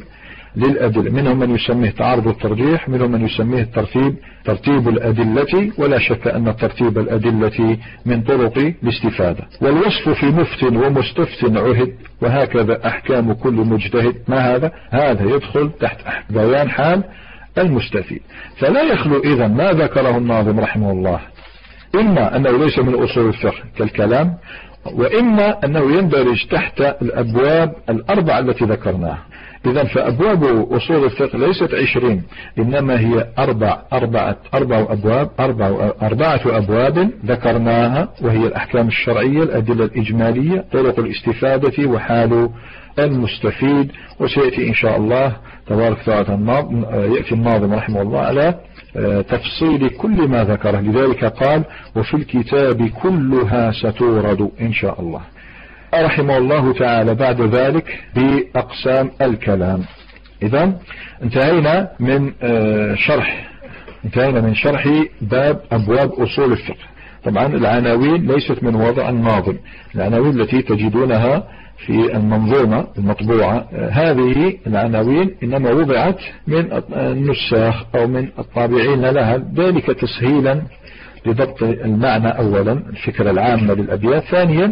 للأدلة، منهم من يسميه تعارض الترجيح، منهم من يسميه الترتيب ترتيب الأدلة، ولا شك أن ترتيب الأدلة من طرق الاستفادة. والوصف في مفت ومستفت عهد، وهكذا أحكام كل مجتهد. ما هذا؟ هذا يدخل تحت بيان حال المستفيد. فلا يخلو إذن ما ذكره الناظم رحمه الله إما أنه ليس من أصول الفقه كالكلام، وإما أنه يندرج تحت الأبواب الأربعة التي ذكرناها. إذن فأبواب أصول الفقه ليست عشرين، إنما هي أربع أربعة أربع أبواب أربع أربعة أبواب ذكرناها، وهي الأحكام الشرعية، الأدلة الإجمالية، طرق الاستفادة، وحال المستفيد. وسيأتي إن شاء الله تبارك وتعالى يأتي الناظم رحمه الله على تفصيل كل ما ذكره، لذلك قال وفي الكتاب كلها ستورد إن شاء الله. رحمه الله تعالى بعد ذلك بأقسام الكلام. إذن انتهينا من شرح انتهينا من شرح باب أبواب أصول الفقه. طبعا العناوين ليست من وضع الناظم، العناوين التي تجدونها في المنظومة المطبوعة هذه العناوين إنما وضعت من النساخ أو من الطابعين لها، ذلك تسهيلا لضبط المعنى أولا، الفكرة العامة للأبيات، ثانيا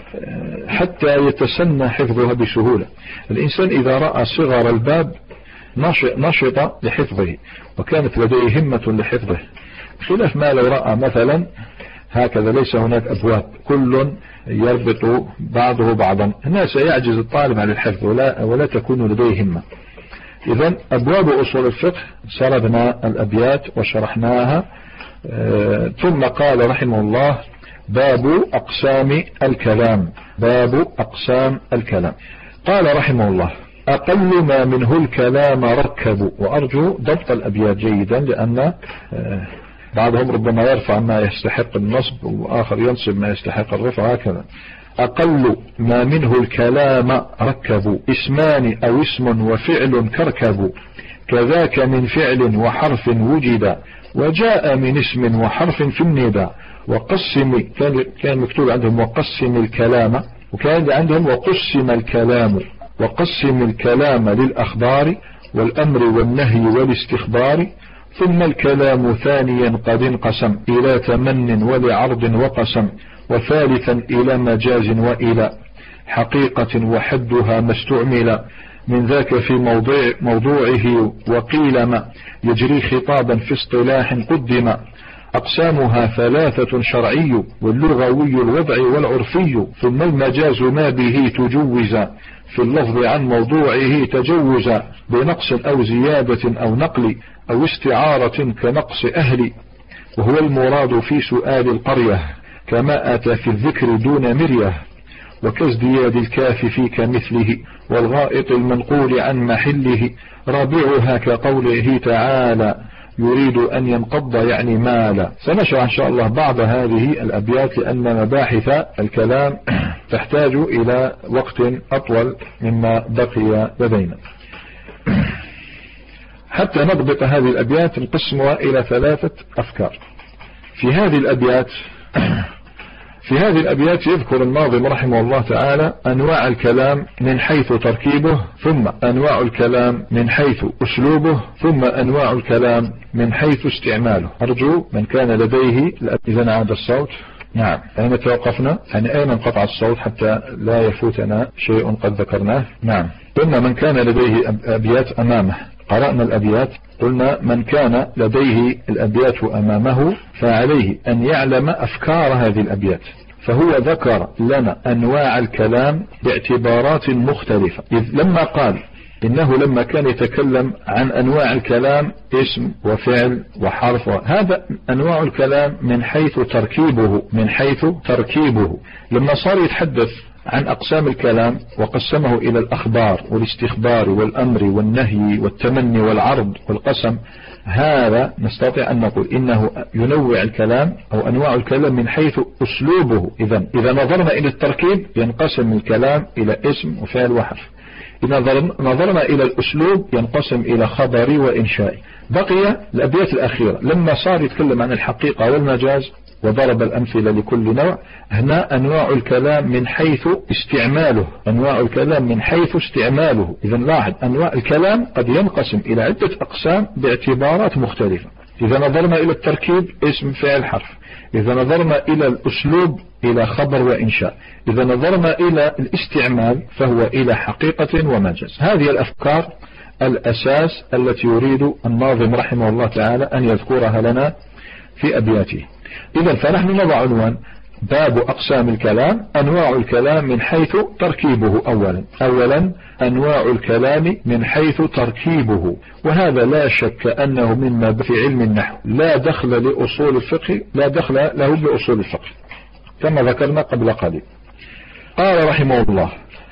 حتى يتسنى حفظها بسهولة. الإنسان إذا رأى صغر الباب نشط لحفظه وكانت لديه همة لحفظه، خلاف ما لو رأى مثلا هكذا ليس هناك أبواب كل يربط بعضه بعضا، هنا سيعجز الطالب عن الحفظ ولا, ولا تكون لديه همة. إذن أبواب أصول الفقه سردنا الأبيات وشرحناها. آه ثم قال رحمه الله باب أقسام الكلام. باب أقسام الكلام. قال رحمه الله أقل ما منه الكلام ركبوا، وأرجو ضبط الأبيات جيدا لأن آه بعضهم ربما يرفع ما يستحق النصب وآخر ينصب ما يستحق الرفع، هكذا. أقل ما منه الكلام ركبوا، اسمان أو اسم وفعل كركبوا، كذاك من فعل وحرف وجد، وجاء من اسم وحرف في النداء. وقسم، كان, كان مكتوب عندهم وقسم الكلام، وكان عندهم وقسم الكلام. وقسم الكلام للأخبار والأمر والنهي والاستخبار، ثم الكلام ثانيا قد انقسم إلى تمن ولعرض وقسم، وثالثا إلى مجاز وإلى حقيقة وحدها ما استعمل، من ذاك في موضوع موضوعه وقيل ما يجري خطابا في اصطلاح قدم. أقسامها ثلاثة شرعي واللغوي الوضع والعرفي، ثم المجاز ما به تجوز في اللفظ عن موضوعه تجوزا، بنقص أو زيادة أو نقل أو استعارة كنقص أهل، وهو المراد في سؤال القرية كما أتى في الذكر دون مرية، وكازدياد الكاف في كمثله والغائط المنقول عن محله. رابعها كقوله تعالى يريد أن ينقض يعني مالا. سنشرح إن شاء الله بعض هذه الأبيات لأن مباحث الكلام تحتاج إلى وقت أطول مما بقي لدينا. حتى نضبط هذه الأبيات نقسمها إلى ثلاثة أفكار. في هذه الأبيات في هذه الأبيات يذكر الناظم رحمه الله تعالى أنواع الكلام من حيث تركيبه، ثم أنواع الكلام من حيث أسلوبه، ثم أنواع الكلام من حيث استعماله. أرجو من كان لديه، إذا عاد الصوت. نعم، أين توقفنا؟ يعني أين انقطع الصوت حتى لا يفوتنا شيء قد ذكرناه؟ نعم، قلنا من كان لديه أبيات أمامه، قرأنا الأبيات، قلنا من كان لديه الأبيات أمامه فعليه أن يعلم أفكار هذه الأبيات، فهو ذكر لنا أنواع الكلام باعتبارات مختلفة. إذ لما قال إنه لما كان يتكلم عن أنواع الكلام اسم وفعل وحرف، هذا أنواع الكلام من حيث تركيبه من حيث تركيبه لما صار يتحدث عن أقسام الكلام وقسمه إلى الأخبار والاستخبار والأمر والنهي والتمني والعرض والقسم، هذا نستطيع أن نقول إنه ينوع الكلام أو أنواع الكلام من حيث أسلوبه. إذا إذا نظرنا إلى التركيب ينقسم الكلام إلى اسم وفعل وحرف. إذا نظرنا إلى الأسلوب ينقسم إلى خبري وإنشائي. بقي الأبيات الأخيرة لما صار يتكلم عن الحقيقة والمجاز وضرب الأمثلة لكل نوع. هنا أنواع الكلام من حيث استعماله، أنواع الكلام من حيث استعماله. إذا لاحظ أنواع الكلام قد ينقسم إلى عدة أقسام باعتبارات مختلفة. إذا نظرنا إلى التركيب اسم فعل حرف، إذا نظرنا إلى الأسلوب إلى خبر وإنشاء، إذا نظرنا إلى الاستعمال فهو إلى حقيقة ومجاز. هذه الأفكار الأساس التي يريد الناظم رحمه الله تعالى أن يذكرها لنا في أبياته. إذا فنحن نضع عنوان باب أقسام الكلام، أنواع الكلام من حيث تركيبه. أولا أولا أنواع الكلام من حيث تركيبه، وهذا لا شك أنه مما في علم النحو لا دخل لأصول الفقه، لا دخل له بأصول الفقه كما ذكرنا قبل قليل. قال رحمه الله: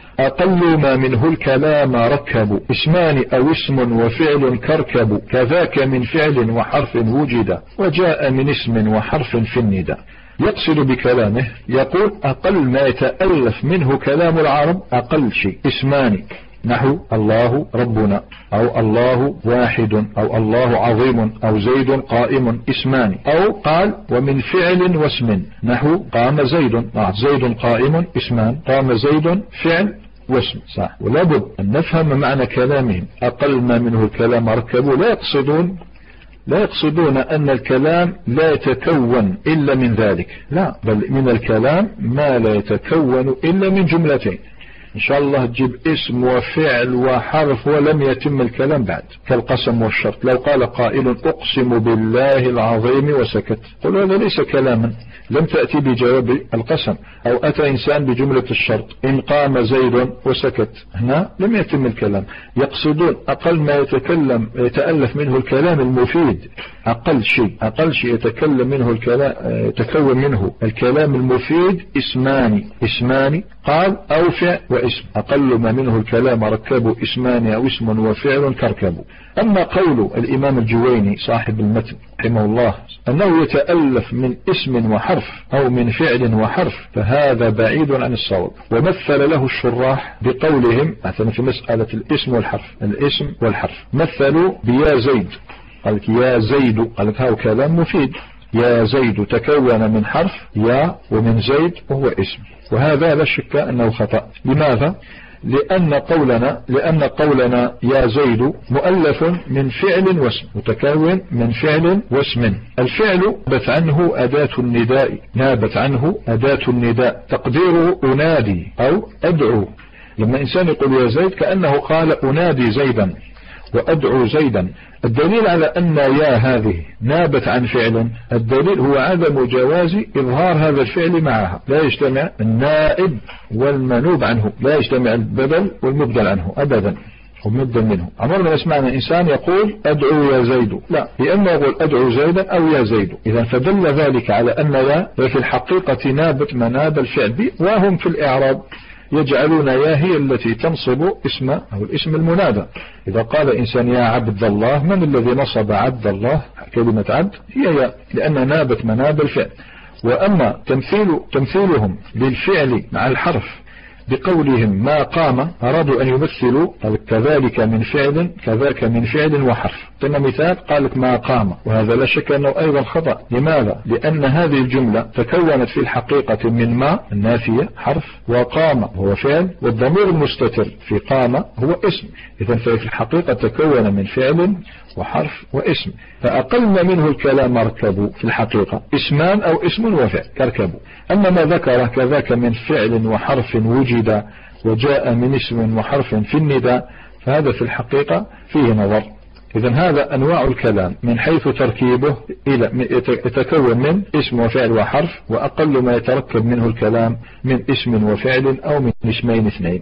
أقل ما منه الكلام ركب، اسمان أو اسم وفعل كركب، كذاك من فعل وحرف وجد، وجاء من اسم وحرف في النداء. يقصد بكلامه يقول أقل ما يتألف منه كلام العرب أقل شيء اسمان، نحو الله ربنا، أو الله واحد، أو الله عظيم، أو زيد قائم، اسمان. أو قال ومن فعل واسم، نحو قام زيد، زيد قائم، اسمان، قام زيد فعل واسم. صح. ولا بد أن نفهم معنى كلامهم. أقل ما منه الكلام ركبوا، لا يقصدون لا يقصدون أن الكلام لا يتكون إلا من ذلك، لا، بل من الكلام ما لا يتكون إلا من جملتين. إن شاء الله تجيب اسم وفعل وحرف ولم يتم الكلام بعد، كالقسم والشرط. لو قال قائل أقسم بالله العظيم وسكت، قل هذا ليس كلاما، لم تأتي بجواب القسم. أو أتى إنسان بجملة الشرط إن قام زيد وسكت، هنا لم يتم الكلام. يقصدون أقل ما يتكلم يتألف منه الكلام المفيد، أقل شيء أقل شيء يتكلم منه الكلام يتكون منه الكلام المفيد اسمان اسمان قال أو فعل واسم. أقل ما منه الكلام ركبوا اسمان أو اسم وفعل كركبوا. أما قول الإمام الجويني صاحب المتن رحمه الله أنه يتألف من اسم وحرف أو من فعل وحرف، فهذا بعيد عن الصواب. ومثل له الشراح بقولهم مثلا في مسألة الاسم والحرف، الاسم والحرف مثلوا بيا زيد، قالت يا زيد، قالت هذا كلام مفيد، يا زيد تكون من حرف يا ومن زيد وهو اسم، وهذا لا شك أنه خطأ. لماذا؟ لأن قولنا لأن قولنا يا زيد مؤلف من فعل واسم، متكون من فعل واسم. الفعل نابت عنه أداة النداء، نابت عنه أداة النداء، تقديره أنادي أو أدعو. لما إنسان يقول يا زيد كأنه قال أنادي زيدا وأدعو زيدا. الدليل على أن يا هذه نابت عن فعل، الدليل هو عدم جواز إظهار هذا الفعل معها. لا يجتمع النائب والمنوب عنه، لا يجتمع البدل والمبدل عنه أبدا ومبدل منه. عمرنا سمعنا إنسان يقول أدعو يا زيد، لا، لأنه يقول أدعو زيدا أو يا زيد. إذا فدل ذلك على أن يا في الحقيقة نابت مناب الفعل، وهم في الإعراب يجعلون يا هي التي تنصب اسم أو الاسم المنادى. إذا قال إنسان يا عبد الله، من الذي نصب عبد الله؟ كلمة عبد هي يا، لأن نابت مناب الفعل. وأما تمثيل تمثيلهم للفعل مع الحرف بقولهم ما قام، أرادوا أن يمثلوا كذلك من فعل كذاك من فعل وحرف. ثم مثال قالت ما قام، وهذا لا شك أنه أيضا خطأ. لماذا؟ لأن هذه الجملة تكونت في الحقيقة من ما النافية حرف، وقام هو فعل، والضمير المستتر في قام هو اسم. إذن في الحقيقة تكون من فعل وحرف واسم. فأقل ما منه الكلام ركبوا في الحقيقة اسمان أو اسم وفعل كركبوا. أما ما ذكر كذاك من فعل وحرف وجد وجاء من اسم وحرف في النداء، فهذا في الحقيقة فيه نظر. إذن هذا أنواع الكلام من حيث تركيبه إلى يتكون من اسم وفعل وحرف، وأقل ما يتركب منه الكلام من اسم وفعل أو من اسمين اثنين.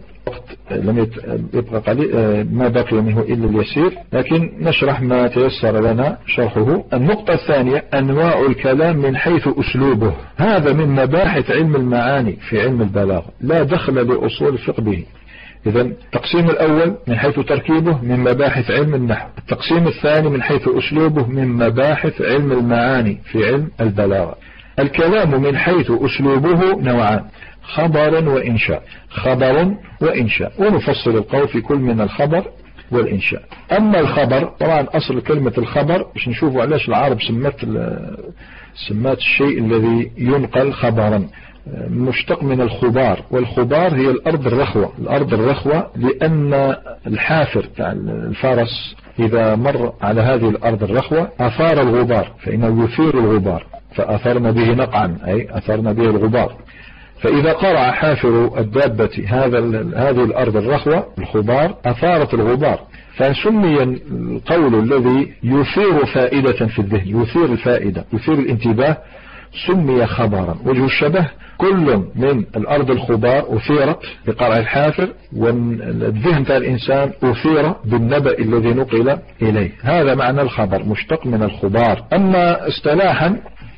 لم يبقى قليل ما بقي منه إلا اليسير، لكن نشرح ما تيسر لنا شرحه. النقطة الثانية أنواع الكلام من حيث أسلوبه. هذا من مباحث علم المعاني في علم البلاغة، لا دخل لأصول الفقه به. إذن التقسيم الأول من حيث تركيبه من مباحث علم النحو، التقسيم الثاني من حيث أسلوبه من مباحث علم المعاني في علم البلاغة. الكلام من حيث أسلوبه نوعان: خبر وإنشاء. خبر وإنشاء، ونفصل القول في كل من الخبر والإنشاء. أما الخبر طبعا أصل كلمة الخبر مش نشوفوا علاش العرب سمت سمات الشيء الذي ينقل خبرا، مشتق من الخبار، والخبار هي الأرض الرخوة. الأرض الرخوة لأن الحافر تاع الفرس إذا مر على هذه الأرض الرخوة أثار الغبار، فإنه يثير الغبار، فأثرنا به نقعا أي أثرنا به الغبار. فإذا قرع حافر الدابة هذا هذه الأرض الرخوة الخبار أثارت الغبار، فسمي القول الذي يثير فائدة في الذهن، يثير الفائدة، يثير الانتباه، سمي خبرا. وجه الشبه كل من الأرض الخبار أثيرت بقرع الحافر، والذهن تاع الإنسان أثير بالنبأ الذي نقل إليه. هذا معنى الخبر، مشتق من الخبار. أما اصطلاحا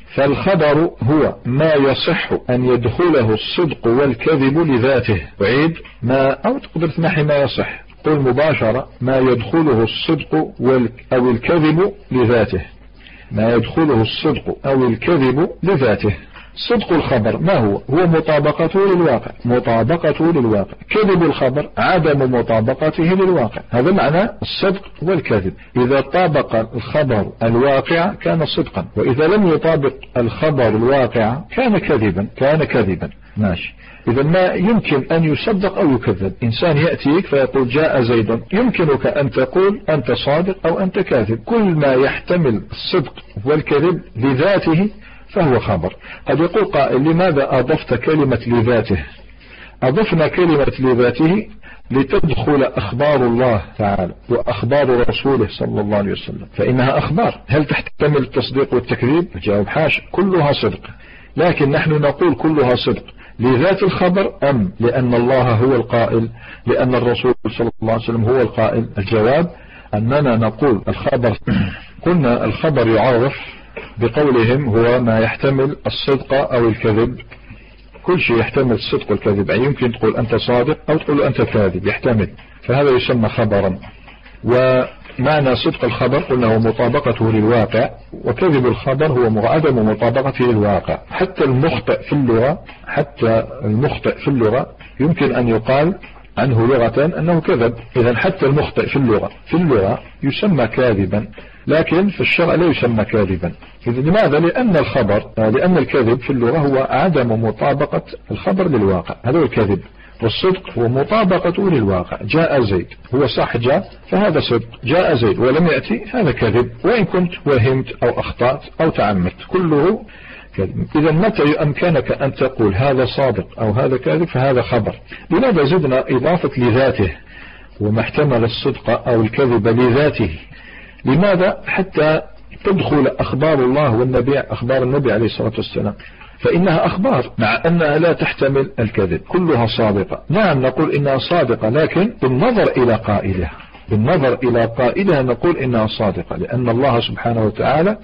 فالخبر هو ما يصح أن يدخله الصدق والكذب لذاته. وعيد ما أو تقدر تنحي ما يصح، قل مباشرة ما يدخله الصدق أو الكذب لذاته، ما يدخله الصدق أو الكذب لذاته. صدق الخبر ما هو؟ هو مطابقته للواقع، مطابقته للواقع. كذب الخبر عدم مطابقته للواقع. هذا معنى الصدق والكذب. إذا طابق الخبر الواقع كان صدقا، وإذا لم يطابق الخبر الواقع كان كذبا، كان كذبا. ماشي. إذا ما يمكن أن يصدق أو يكذب. إنسان يأتيك فيقول جاء زيد، يمكنك أن تقول أنت صادق أو أنت كاذب. كل ما يحتمل الصدق والكذب لذاته فهو خبر. قد يقول قائل لماذا أضفت كلمة لذاته؟ أضفنا كلمة لذاته لتدخل أخبار الله تعالى وأخبار رسوله صلى الله عليه وسلم، فإنها أخبار. هل تحتمل التصديق والتكذيب؟ جاوب حاشا، كلها صدق. لكن نحن نقول كلها صدق لذات الخبر أم لأن الله هو القائل، لأن الرسول صلى الله عليه وسلم هو القائل؟ الجواب أننا نقول الخبر. قلنا الخبر يعرف بقولهم هو ما يحتمل الصدق أو الكذب. كل شيء يحتمل الصدق والكذب، يعني يمكن تقول أنت صادق أو تقول أنت كاذب، يحتمل، فهذا يسمى خبرا. ومعنى صدق الخبر قلنا هو مطابقته للواقع، وكذب الخبر هو عدم مطابقته للواقع. حتى المخطئ في اللغة، حتى المخطئ في اللغة يمكن أن يقال عنه لغة أنه كذب. إذا حتى المخطئ في اللغة في اللغة يسمى كاذبا، لكن في الشرع لا يسمى كاذبا. إذا لماذا؟ لأن الخبر، لأن الكذب في اللغة هو عدم مطابقة الخبر للواقع، هذا هو الكذب. والصدق هو مطابقته للواقع. جاء زيد، هو صح جاء فهذا صدق، جاء زيد ولم يأتي هذا كذب، وإن كنت وهمت أو أخطأت أو تعمدت كله كذب. إذا متى أمكنك أن تقول هذا صادق أو هذا كاذب فهذا خبر. لماذا زدنا إضافة لذاته وما احتمل الصدق أو الكذب لذاته؟ لماذا؟ حتى تدخل أخبار الله والنبي، أخبار النبي عليه الصلاة والسلام، فإنها أخبار مع أنها لا تحتمل الكذب، كلها صادقة. نعم نقول إنها صادقة، لكن بالنظر إلى قائلها، بالنظر إلى قائلها نقول إنها صادقة، لأن الله سبحانه وتعالى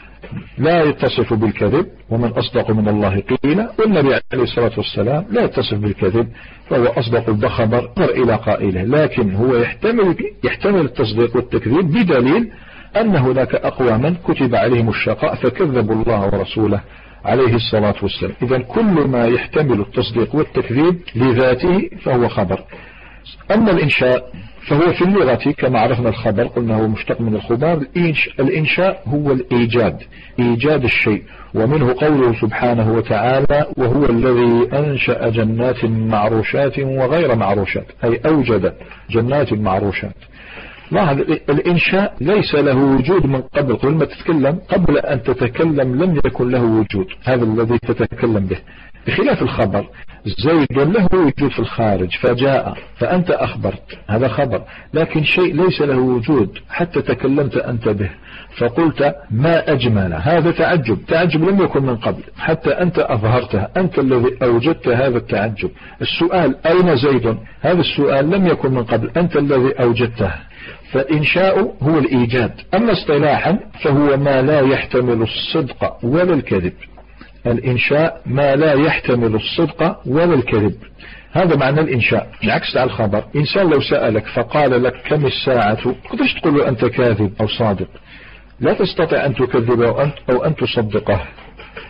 لا يتصف بالكذب، ومن أصدق من الله قيلا، والنبي عليه الصلاة والسلام لا يتصف بالكذب، فهو أصدق بخبر إلى قائله. لكن هو يحتمل يحتمل التصديق والتكذيب بدليل أن هناك أقواما كتب عليهم الشقاء فكذبوا الله ورسوله عليه الصلاة والسلام. إذا كل ما يحتمل التصديق والتكذيب لذاته فهو خبر. أما الإنشاء فهو في اللغة كما عرفنا الخبر قلنا هو مشتق من الخبار. الإنشاء هو الإيجاد، إيجاد الشيء، ومنه قوله سبحانه وتعالى وهو الذي أنشأ جنات معروشات وغير معروشات، أي أوجد جنات معروشات. لاحظ الإنشاء ليس له وجود من قبل، قبل ما تتكلم، قبل أن تتكلم لم يكن له وجود، هذا الذي تتكلم به، بخلاف الخبر. زيد له وجود في الخارج فجاء فأنت أخبرت، هذا خبر، لكن شيء ليس له وجود حتى تكلمت أنت به فقلت ما أجمل، هذا تعجب، تعجب لم يكن من قبل حتى أنت أظهرته، أنت الذي أوجدت هذا التعجب. السؤال أين زيد، هذا السؤال لم يكن من قبل، أنت الذي أوجدته. فالإنشاء هو الإيجاد. أما اصطلاحا فهو ما لا يحتمل الصدق ولا الكذب. الإنشاء ما لا يحتمل الصدق ولا الكذب، هذا معنى الإنشاء. عكس على الخبر، إنسان لو سألك فقال لك كم الساعة، قدرش تقول له أنت كاذب أو صادق، لا تستطيع أن تكذبه أو أن, أو أن تصدقه.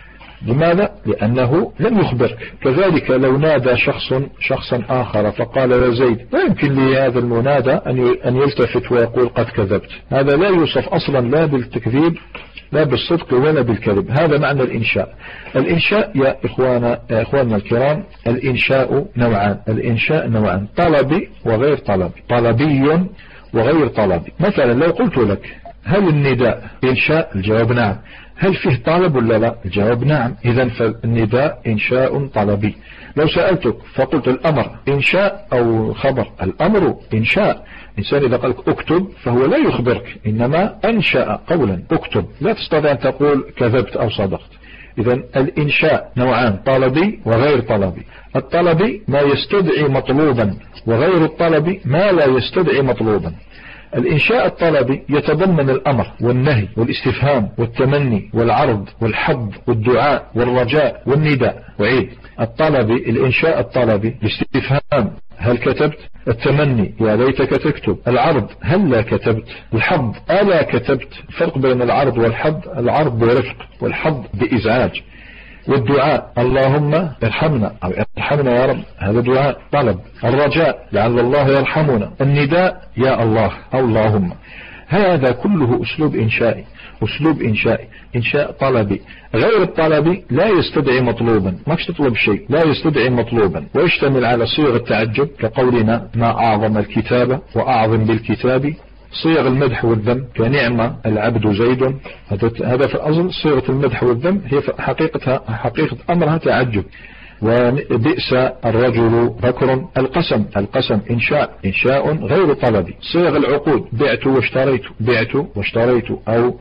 لماذا؟ لأنه لم يخبرك. كذلك لو نادى شخص شخصا آخر فقال يا زيد، لا يمكن لهذا المنادى أن يلتفت ويقول قد كذبت. هذا لا يوصف أصلا لا بالتكذيب لا بالصدق ولا بالكذب. هذا معنى الإنشاء. الإنشاء يا إخوانا يا إخواننا الكرام، الإنشاء نوعان. الإنشاء نوعان، طلبي وغير طلبي، طلبي وغير طلبي. مثلا لو قلت لك هل النداء إنشاء؟ الجواب نعم. هل فيه طلب ولا لا؟ الجواب نعم. إذن فالنداء إنشاء طلبي. لو سألتك فقلت الأمر إنشاء أو خبر؟ الأمر إنشاء. إنسان إذا قالك اكتب فهو لا يخبرك، إنما أنشأ قولا، اكتب. لا تستطيع أن تقول كذبت أو صدقت. إذن الإنشاء نوعان، طلبي وغير طلبي. الطلبي ما يستدعي مطلوبا، وغير الطلبي ما لا يستدعي مطلوبا. الإنشاء الطلبي يتضمن الأمر والنهي والاستفهام والتمني والعرض والحض والدعاء والرجاء والنداء. وعيد، الطلبي الإنشاء الطلبي الاستفهام هل كتبت؟ التمني يا ليتك تكتب. العرض هل لا كتبت؟ الحض ألا كتبت؟ فرق بين العرض والحض، العرض برفق والحض بإزعاج. والدعاء اللهم ارحمنا أو ارحمنا يا رب، هذا دعاء طلب. الرجاء لعل الله يرحمنا. النداء يا الله أو اللهم. هذا كله أسلوب إنشائي، أسلوب إنشائي، إنشاء طلبي. غير الطلبي لا يستدعي مطلوبا، ما تطلب شيء، لا يستدعي مطلوبا، ويشتمل على صيغ التعجب كقولنا ما أعظم الكتاب وأعظم بالكتاب. صيغ المدح والذم كنعمة العبد زيد، هذا في الأصل صيغة المدح والذم هي حقيقتها حقيقة أمرها تعجب. وبئس الرجل بكر. القسم القسم إنشاء إنشاء غير طلبي. صيغ العقود بعت واشتريت، بعت واشتريت، أو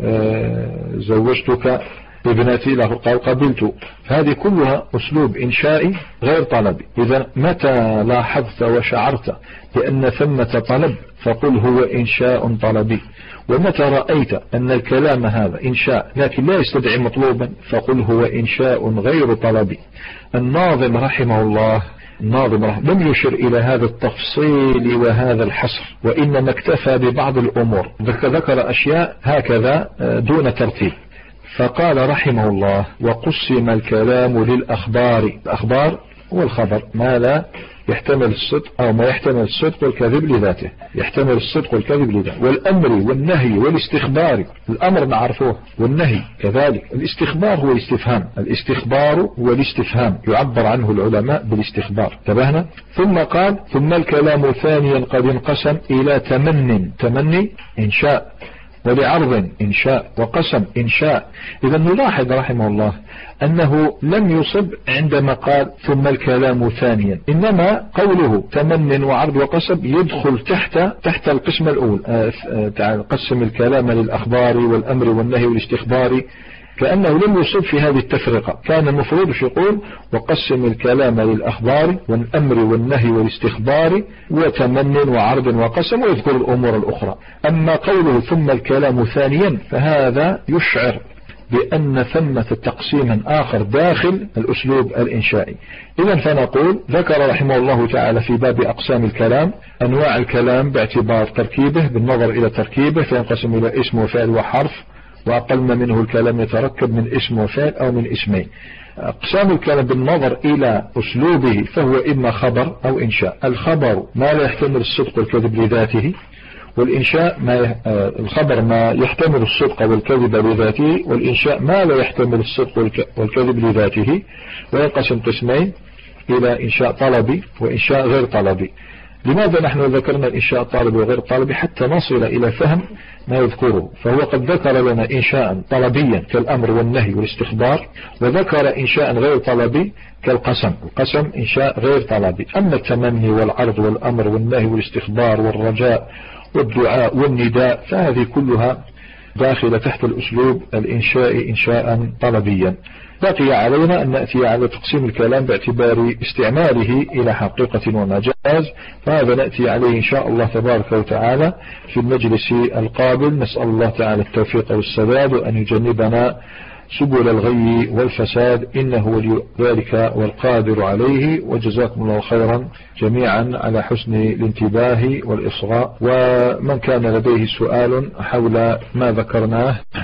زوجتك ابنتي له قال قبلت. هذه كلها أسلوب إنشائي غير طلبي. إذا متى لاحظت وشعرت بأن ثمة طلب فقل هو إنشاء طلبي، ومتى رأيت أن الكلام هذا إنشاء لكن لا يستدعي مطلوبا فقل هو إنشاء غير طلبي. الناظم رحمه الله الناظم رحمه لم يشر إلى هذا التفصيل وهذا الحصر، وإنما اكتفى ببعض الأمور، ذكر أشياء هكذا دون ترتيب. فقال رحمه الله وقسم الكلام للأخبار. الأخبار هو الخبر ما لا يحتمل الصدق أو ما يحتمل الصدق والكذب لذاته، يحتمل الصدق والكذب لذاته. والأمر والنهي والاستخبار. الأمر نعرفه والنهي كذلك. الاستخبار هو الاستفهام، الاستخبار هو الاستفهام، يعبر عنه العلماء بالاستخبار. انتبهنا؟ ثم قال ثم الكلام ثانيا قد انقسم إلى تمن، تمني إنشاء، ولعرض إنشاء، وقسم إنشاء. إذا نلاحظ رحمه الله أنه لم يصب عندما قال ثم الكلام ثانيا، إنما قوله تمن وعرض وقسم يدخل تحت تحت القسم الأول. تعال قسم الكلام للأخبار والأمر والنهي والاستخبار، كأنه لم يصب في هذه التفرقة. كان المفروض يقول وقسم الكلام للأخبار والأمر والنهي والاستخبار وتمن وعرض وقسم، ويذكر الأمور الأخرى. أما قوله ثم الكلام ثانيا فهذا يشعر بأن ثمة تقسيما آخر داخل الأسلوب الإنشائي. إذن فنقول ذكر رحمه الله تعالى في باب أقسام الكلام أنواع الكلام باعتبار تركيبه، بالنظر إلى تركيبه فينقسم إلى اسم وفعل وحرف، وأقل منه الكلام يتركب من اسم وفعل أو من اسمين. أقسام الكلام بالنظر إلى أسلوبه فهو إما خبر أو إنشاء. الخبر ما لا يحتمل الصدق والكذب لذاته، والإنشاء ما ي... الخبر ما يحتمل الصدق والكذب لذاته، والإنشاء ما لا يحتمل الصدق والك... والكذب لذاته. وينقسم قسمين إلى إنشاء طلبي وإنشاء غير طلبي. لماذا نحن ذكرنا الإنشاء الطلبي وغير الطلبي؟ حتى نصل إلى فهم ما يذكره. فهو قد ذكر لنا إنشاء طلبيا كالأمر والنهي والاستخبار، وذكر إنشاء غير طلبي كالقسم. القسم إنشاء غير طلبي. أما التمني والعرض والأمر والنهي والاستخبار والرجاء والدعاء والنداء فهذه كلها داخلة تحت الأسلوب الإنشائي إنشاء طلبيا. بقي علينا أن نأتي على تقسيم الكلام باعتبار استعماله إلى حقيقة ومجاز، فهذا نأتي عليه إن شاء الله تبارك وتعالى في المجلس القابل. نسأل الله تعالى التوفيق والسداد وأن يجنبنا سبل الغي والفساد، إنه ولي ذلك والقادر عليه. وجزاكم الله خيرا جميعا على حسن الانتباه والإصغاء. ومن كان لديه سؤال حول ما ذكرناه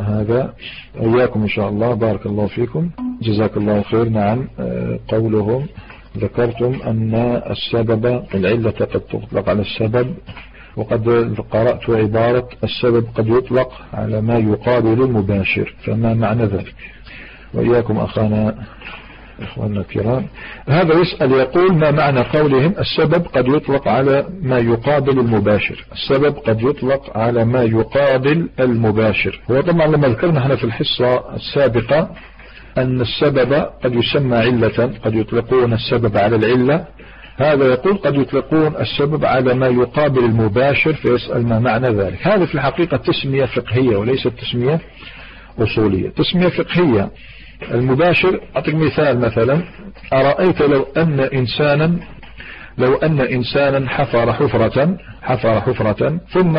هذا إياكم إن شاء الله. بارك الله فيكم، جزاك الله خير. نعم، قولهم ذكرتم أن السبب العلة قد تطلق على السبب، وقد قرأت عبارة السبب قد يطلق على ما يقابل المباشر، فما معنى ذلك؟ وإياكم أخانا إخواننا الكرام. هذا يسأل يقول ما معنى قولهم السبب قد يطلق على ما يقابل المباشر؟ السبب قد يطلق على ما يقابل المباشر. هو طبعا لما ذكرنا احنا في الحصة السابقة أن السبب قد يسمى علة، قد يطلقون السبب على العلة. هذا يقول قد يطلقون السبب على ما يقابل المباشر، فيسأل ما معنى ذلك. هذا في الحقيقة تسمية فقهية وليست تسمية أصولية، تسمية فقهية. المباشر، أعطيك مثال، مثلا أرأيت لو أن إنسانا لو أن إنسانا حفر حفرة حفر حفرة ثم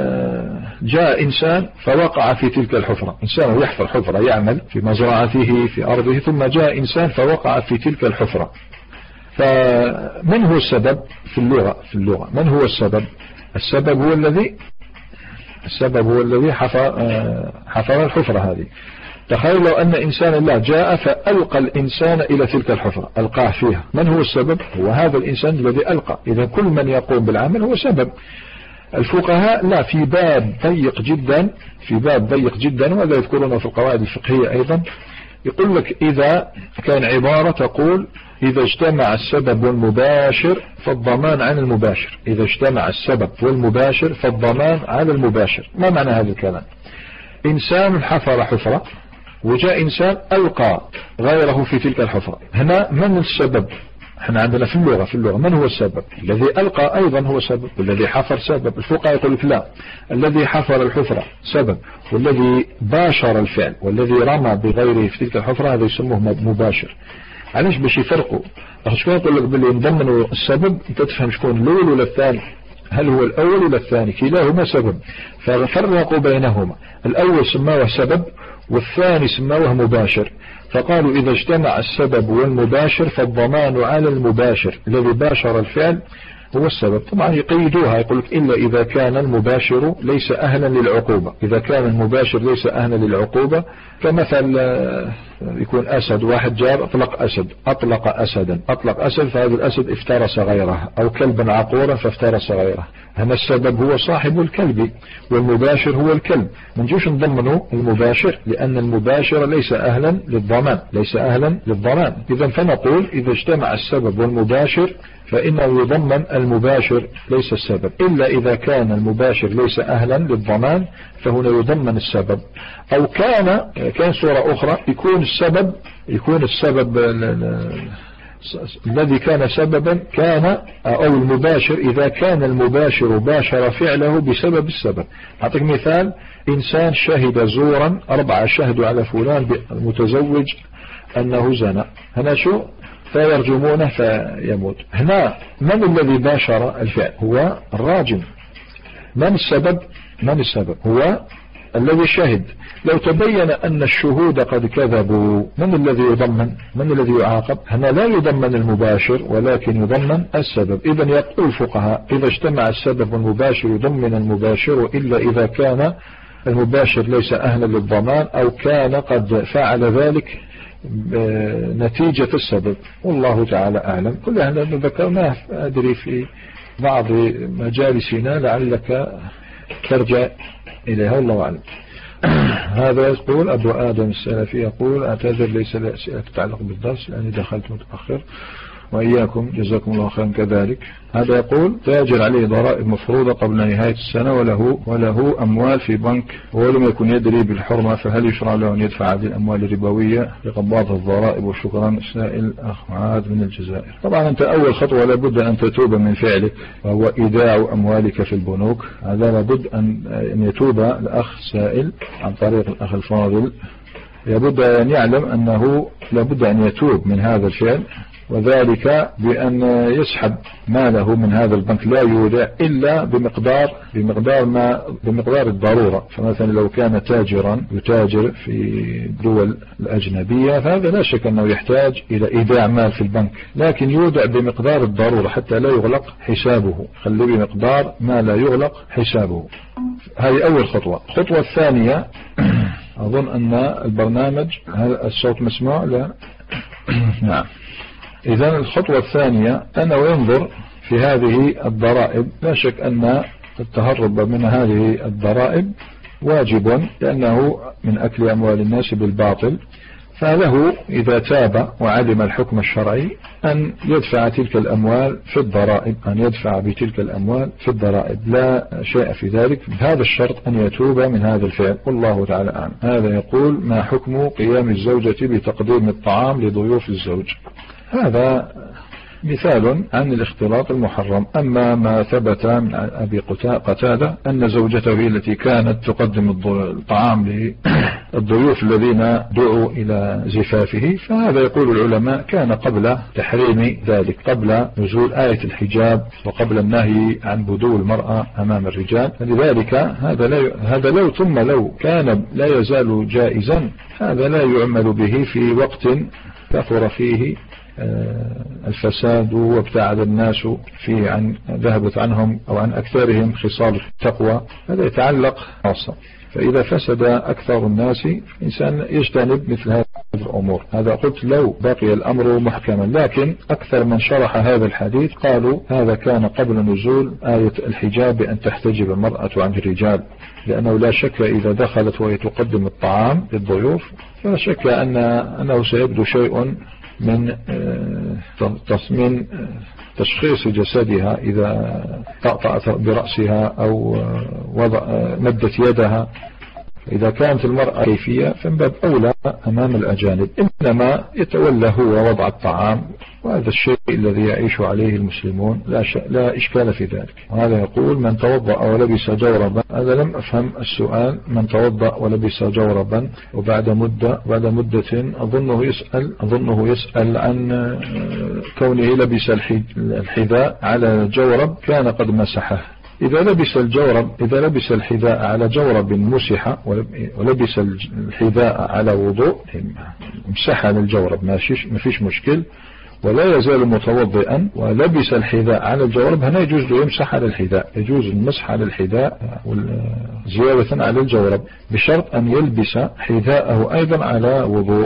جاء إنسان فوقع في تلك الحفرة. إنسان يحفر حفرة، يعمل في مزرعته في أرضه، ثم جاء إنسان فوقع في تلك الحفرة. فمن هو السبب في اللغة في اللغة من هو السبب؟ السبب هو الذي السبب هو الذي حفر حفر الحفرة هذه. تخيل لو أن إنسان الله جاء فألقى الإنسان إلى تلك الحفرة، ألقاه فيها. من هو السبب؟ هو هذا الإنسان الذي ألقى. إذا كل من يقوم بالعمل هو سبب. الفقهاء لا، في باب ضيق جدا في باب ضيق جدا وهذا يذكرونه في القواعد الفقهية أيضا. يقول لك إذا كان عبارة تقول إذا اجتمع السبب والمباشر فالضمان عن المباشر. إذا اجتمع السبب والمباشر فالضمان على المباشر. ما معنى هذا الكلام؟ إنسان حفر حفرة وجاء إنسان ألقى غيره في تلك الحفرة. هنا من السبب؟ احنا عندنا في اللغة في اللغة من هو السبب؟ الذي ألقى أيضا هو سبب، والذي حفر سبب. الفقهاء يقول لك لا، الذي حفر الحفرة سبب، والذي باشر الفعل والذي رمى بغيره في تلك الحفرة هذا يسموه مباشر. علاش؟ باش يفرقوا. شكون يقول لك باللي نضمنوا السبب انت تفهم شكون الأول ولا الثاني؟ هل هو الأول ولا الثاني؟ كلاهما سبب، ففرقوا بينهما. الأول سماه سبب والثاني سماه مباشر. فقالوا إذا اجتمع السبب والمباشر فالضمان على المباشر، الذي باشر الفعل هو السبب. طبعا يقيدوها، يقول لك إلا إذا كان المباشر ليس أهلا للعقوبة. إذا كان المباشر ليس أهلا للعقوبة، كمثل يكون أسد، واحد جار أطلق أسد أطلق أسدا أطلق أسد فهذا الأسد افترس غيره، أو كلبا عقورا فافترس غيره. هنا السبب هو صاحب الكلب والمباشر هو الكلب. ما نجوش نضمنوا المباشر لأن المباشر ليس أهلا للضمان ليس أهلا للضمان. إذا فنقول إذا اجتمع السبب والمباشر فإنه يضمن المباشر ليس السبب، إلا إذا كان المباشر ليس أهلا للضمان فهنا يضمن السبب. أو كان كان صورة أخرى يكون السبب يكون السبب الذي كان سببا كان أو المباشر إذا كان المباشر باشر فعله بسبب السبب. أعطيك مثال، إنسان شهد زورا، أربعة شهدوا على فلان المتزوج أنه زنى. هنا شو؟ فيرجمونه فيموت. هنا من الذي باشر الفعل؟ هو الراجم. من السبب؟ من السبب؟ هو الذي شهد. لو تبين أن الشهود قد كذبوا من الذي يضمن؟ من الذي يعاقب؟ هنا لا يضمن المباشر ولكن يضمن السبب. إذن يقول الفقهاء إذا اجتمع السبب والمباشر يضمن المباشر إلا إذا كان المباشر ليس أهلا للضمان أو كان قد فعل ذلك نتيجة السبب. والله تعالى أعلم. كل هذا ذكرناه أدري في بعض مجالسنا لعلك ترجع إليها، والله أعلم. هذا يقول أبو آدم السلفي يقول أعتذر ليس لي أسئلة تتعلق بالدرس لأني دخلت متأخر، وإياكم جزاكم الله خيرا كذلك. هذا يقول تاجر عليه ضرائب مفروضة قبل نهاية السنة وله وله أموال في بنك ولم يكن يدري بالحرمة، فهل يشرع له أن يدفع هذه الأموال الربوية لقباض الضرائب؟ وشكرا. سائل أخ معاذ من الجزائر. طبعا أنت أول خطوة لابد أن تتوب من فعلك وهو إيداع أموالك في البنوك. هذا لابد أن يتوب الأخ سائل عن طريق الأخ الفاضل. لابد أن يعلم أنه لابد أن يتوب من هذا الفعل، وذلك بأن يسحب ماله من هذا البنك لا يودع إلا بمقدار بمقدار ما بمقدار الضرورة. فمثلا لو كان تاجرا يتاجر في الدول الأجنبية فهذا لا شك أنه يحتاج إلى إيداع مال في البنك، لكن يودع بمقدار الضرورة حتى لا يغلق حسابه. خلي بمقدار ما لا يغلق حسابه. هذه أول خطوة. الخطوة الثانية أظن أن البرنامج هل الصوت مسموع؟ لا. نعم. إذن الخطوة الثانية أنه ينظر في هذه الضرائب. لا شك أن التهرب من هذه الضرائب واجب لأنه من أكل أموال الناس بالباطل، فله إذا تاب وعلم الحكم الشرعي أن يدفع تلك الأموال في الضرائب، أن يدفع بتلك الأموال في الضرائب، لا شيء في ذلك، بهذا الشرط أن يتوب من هذا الفعل. والله تعالى أعلم. هذا يقول: ما حكم قيام الزوجة بتقديم الطعام لضيوف الزوج؟ هذا مثال عن الاختلاط المحرم. أما ما ثبت من أبي قتادة أن زوجته هي التي كانت تقدم الطعام للضيوف الذين دعوا إلى زفافه، فهذا يقول العلماء كان قبل تحريم ذلك، قبل نزول آية الحجاب وقبل النهي عن بدو المرأة أمام الرجال. لذلك هذا لا هذا لو ثم لو كان لا يزال جائزا، هذا لا يعمل به في وقت كثر فيه الفساد وابتعد الناس فيه عن ذهبت عنهم أو عن أكثرهم خصال التقوى. هذا يتعلق خاصة. فإذا فسد أكثر الناس الإنسان يجتنب مثل هذه الأمور. هذا قلت لو بقي الأمر محكما، لكن أكثر من شرح هذا الحديث قالوا هذا كان قبل نزول آية الحجاب بأن تحتجب المرأة عن الرجال، لأنه لا شك إذا دخلت وهي تقدم الطعام للضيوف فلا شك أن أنه سيبدو شيء من تصميم تشخيص جسدها إذا طأطأت برأسها أو وضع مدت يدها. إذا كانت المرأة كيفية فمن باب أولى أمام الأجانب، إنما يتولى هو وضع الطعام، وهذا الشيء الذي يعيش عليه المسلمون، لا, لا إشكال في ذلك. وهذا يقول: من توضأ ولبس جوربا. هذا لم أفهم السؤال. من توضأ ولبس جوربا وبعد مدة بعد مدة أظنه يسأل أظنه يسأل عن كونه لبس الحذاء على جورب كان قد مسحه. إذا لبس الجورب إذا لبس الحذاء على جورب مسح ولبس الحذاء على وضوء مسح على الجورب ما فيش مشكل، ولا يزال متوضئا ولبس الحذاء على الجورب، هنا يجوز له يمسح على الحذاء، يجوز المسح على الحذاء زيادة على الجورب، بشرط أن يلبس حذاءه أيضا على وضوء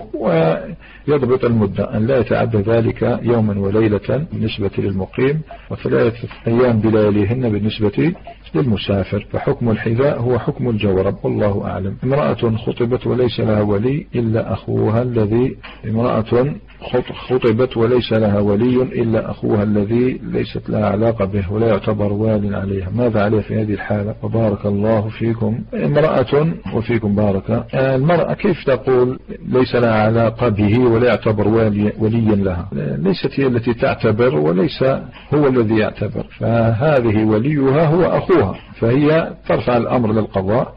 ويضبط المدة، أن لا يتعدى ذلك يوما وليلة بالنسبة للمقيم، وثلاثة أيام بلياليهن بالنسبة للمسافر. فحكم الحذاء هو حكم الجورب، والله أعلم. امرأة خطبت وليس لها ولي إلا أخوها الذي امرأة خطبت وليس لها ولي إلا أخوها الذي ليست لها علاقة به ولا يعتبر وال عليها، ماذا عليه في هذه الحالة؟ وبارك الله فيكم. امرأة وفيكم بارك. المرأة كيف تقول ليس لها علاقة به ولا يعتبر ولي وليا لها؟ ليست هي التي تعتبر وليس هو الذي يعتبر، فهذه وليها هو أخوها، فهي ترفع الأمر للقضاء.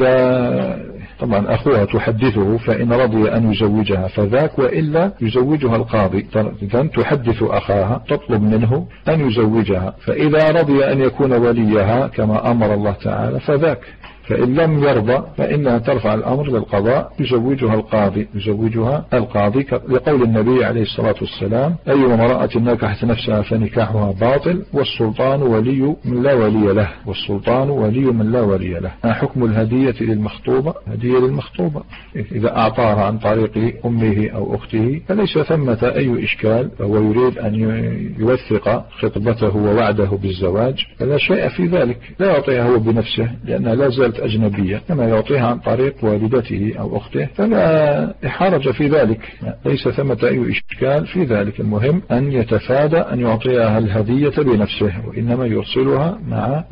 فإذا طبعا أخوها تحدثه فإن رضي أن يزوجها فذاك، وإلا يزوجها القاضي. إذا تحدث أخاها تطلب منه أن يزوجها، فإذا رضي أن يكون وليها كما أمر الله تعالى فذاك، فإن لم يرضى فإنها ترفع الأمر للقضاء، يزوجها القاضي يزوجها القاضي لقول النبي عليه الصلاة والسلام: أي امرأة نكحت نفسها فنكاحها باطل والسلطان ولي من لا ولي له والسلطان ولي من لا ولي له. ما حكم الهدية للمخطوبة؟ هدية للمخطوبة إذا أعطاها عن طريق أمه أو أخته فليس ثمة أي إشكال، وهو يريد أن يوثق خطبته ووعده بالزواج فلا شيء في ذلك، لا يعطيها هو بنفسه لأنها لا زالت أجنبية، كما يعطيها عن طريق والدته أو أخته، فلا حرج في ذلك، ليس ثمة أي إشكال في ذلك. المهم أن يتفادى أن يعطيها الهدية بنفسه، وإنما يرسلها مع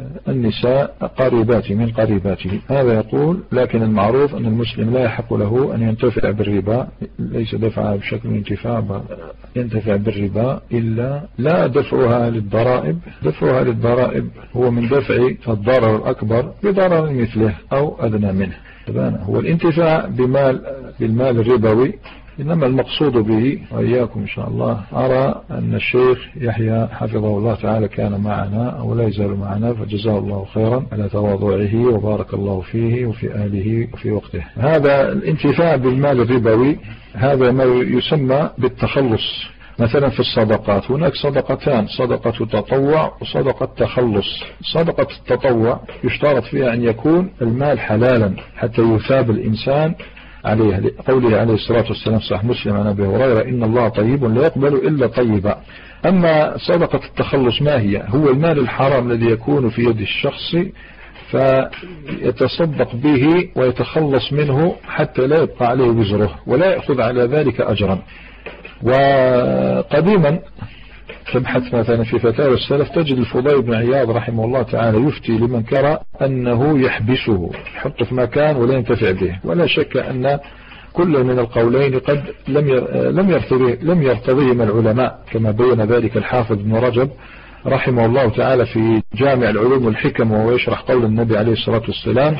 النساء قريبات من قريباته. هذا يقول: لكن المعروف أن المسلم لا يحق له أن ينتفع بالربا، ليس دفعها بشكل انتفاع، ينتفع بالربا إلا لا دفعها للضرائب. دفعها للضرائب هو من دفع الضرر الأكبر بضرر مثله أو أدنى منه. هو الانتفاع بمال بالمال الربوي، إنما المقصود به وإياكم إن شاء الله. أرى أن الشيخ يحيى حفظه الله تعالى كان معنا ولا يزال معنا، فجزاه الله خيرا على تواضعه وبارك الله فيه وفي أهله وفي وقته. هذا الانتفاع بالمال الربوي هذا ما يسمى بالتخلص، مثلا في الصدقات هناك صدقتان، صدقة تطوع وصدقة تخلص. صدقة التطوع يشترط فيها أن يكون المال حلالا حتى يثاب الإنسان عليها، قوله عليه الصلاة والسلام صحيح مسلم عن أبي هريرة إن الله طيب لا يقبل إلا طيبا. أما صدقة التخلص ما هي؟ هو المال الحرام الذي يكون في يد الشخص فيتصدق به ويتخلص منه حتى لا يبقى عليه وزره ولا يأخذ على ذلك أجرا. وقديما تبحث مثلا في فتاوى السلف تجد الفضيل بن عياض رحمه الله تعالى يفتي لمن كره أنه يحبسه يحطه في مكان ولا ينتفع به. ولا شك أن كل من القولين قد لم لم يرتضيه لم يرتضيهما العلماء، كما بين ذلك الحافظ ابن رجب رحمه الله تعالى في جامع العلوم والحكم وهو يشرح قول النبي عليه الصلاة والسلام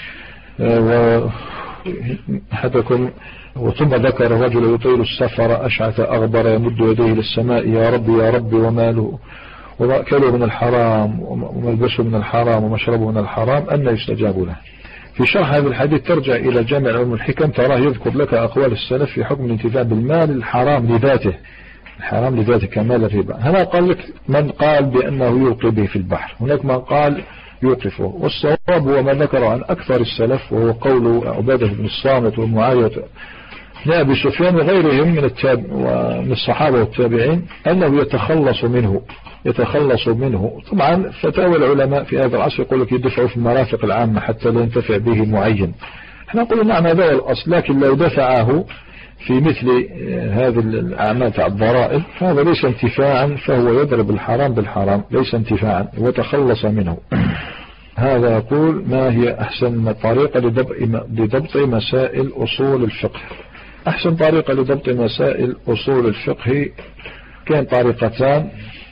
وحدكم وثم ذكر الرجل يطيل السفر أشعث أغبر يمد يديه للسماء يا رب يا رب وماله ومأكله من الحرام وملبسه من الحرام ومشربه من الحرام أن يستجاب له. في شرح هذا الحديث ترجع إلى جامع العلوم والحكم تراه يذكر لك أقوال السلف في حكم الانتفاع بالمال الحرام لذاته، الحرام لذاته كمال الربا. هنا قال لك من قال بأنه يلقي به في البحر، هناك من قال يوقفه، والصواب هو ما ذكر عن أكثر السلف وهو قول عبادة بن الصامت ومعاوية بن أبي سفيان وغيرهم من التاب ومن الصحابة والتابعين أنه يتخلص منه يتخلص منه. طبعا فتاوى العلماء في هذا العصر يقول لك يدفعوا في المرافق العامة حتى لا ينتفع به معين. احنا نقول نعم هذا الأصل، لكن لو دفعه في مثل هذه الأعمال تاع الضرائب فهذا ليس انتفاعا، فهو يضرب الحرام بالحرام ليس انتفاعا وتخلص منه. هذا يقول ما هي أحسن طريقة لضبط مسائل أصول الفقه؟ أحسن طريقة لضبط مسائل أصول الفقه كان طريقتان،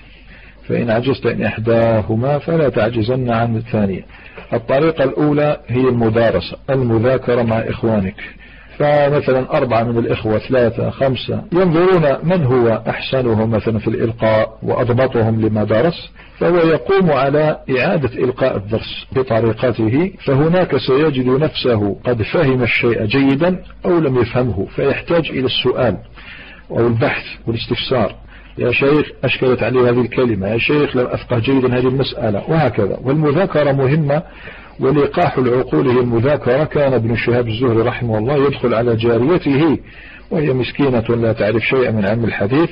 فإن عجزت إن إحداهما فلا تعجزن عن الثانية. الطريقة الأولى هي المدارسة المذاكرة مع إخوانك، فمثلا أربعة من الإخوة ثلاثة خمسة ينظرون من هو أحسنهم مثلا في الإلقاء وأضبطهم لما درس، فهو يقوم على إعادة إلقاء الدرس بطريقته، فهناك سيجد نفسه قد فهم الشيء جيدا أو لم يفهمه فيحتاج إلى السؤال أو البحث والاستفسار. يا شيخ أشكلت عليه هذه الكلمة، يا شيخ لم أفقه جيدا هذه المسألة، وهكذا. والمذاكرة مهمة، ولقاح العقول هي المذاكرة. كان ابن شهاب الزهري رحمه الله يدخل على جاريته وهي مسكينة لا تعرف شيئا من علم الحديث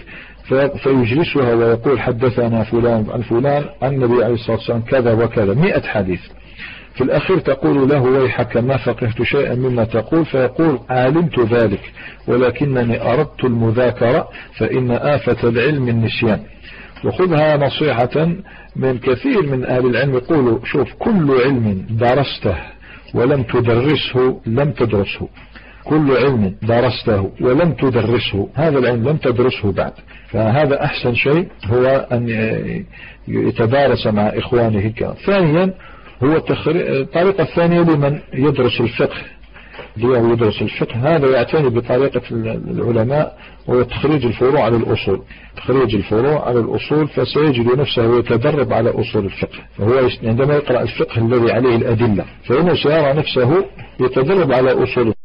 فيجلسها ويقول حدثنا فلان عن فلان عن النبي عليه الصلاة والسلام كذا وكذا مئة حديث. في الأخير تقول له ويحك ما فقهت شيئا مما تقول، فيقول علمت ذلك ولكنني أردت المذاكرة فإن آفة العلم النسيان. وخذها نصيحة من كثير من أهل العلم يقولوا شوف كل علم درسته ولم تدرسه لم تدرسه، كل علم درسته ولم تدرسه هذا العلم لم تدرسه بعد. فهذا أحسن شيء هو أن يتدارس مع إخوانه. ثانيا هو الطريقة الثانية لمن يدرس الفقه ليه يدرس الفقه، هذا يعتني بطريقة العلماء وهو تخريج الفروع على الأصول، تخريج الفروع على الأصول، فسيجد نفسه يتدرب على أصول الفقه. فهو عندما يقرأ الفقه الذي عليه الأدلة فإنه سيرى نفسه يتدرب على أصول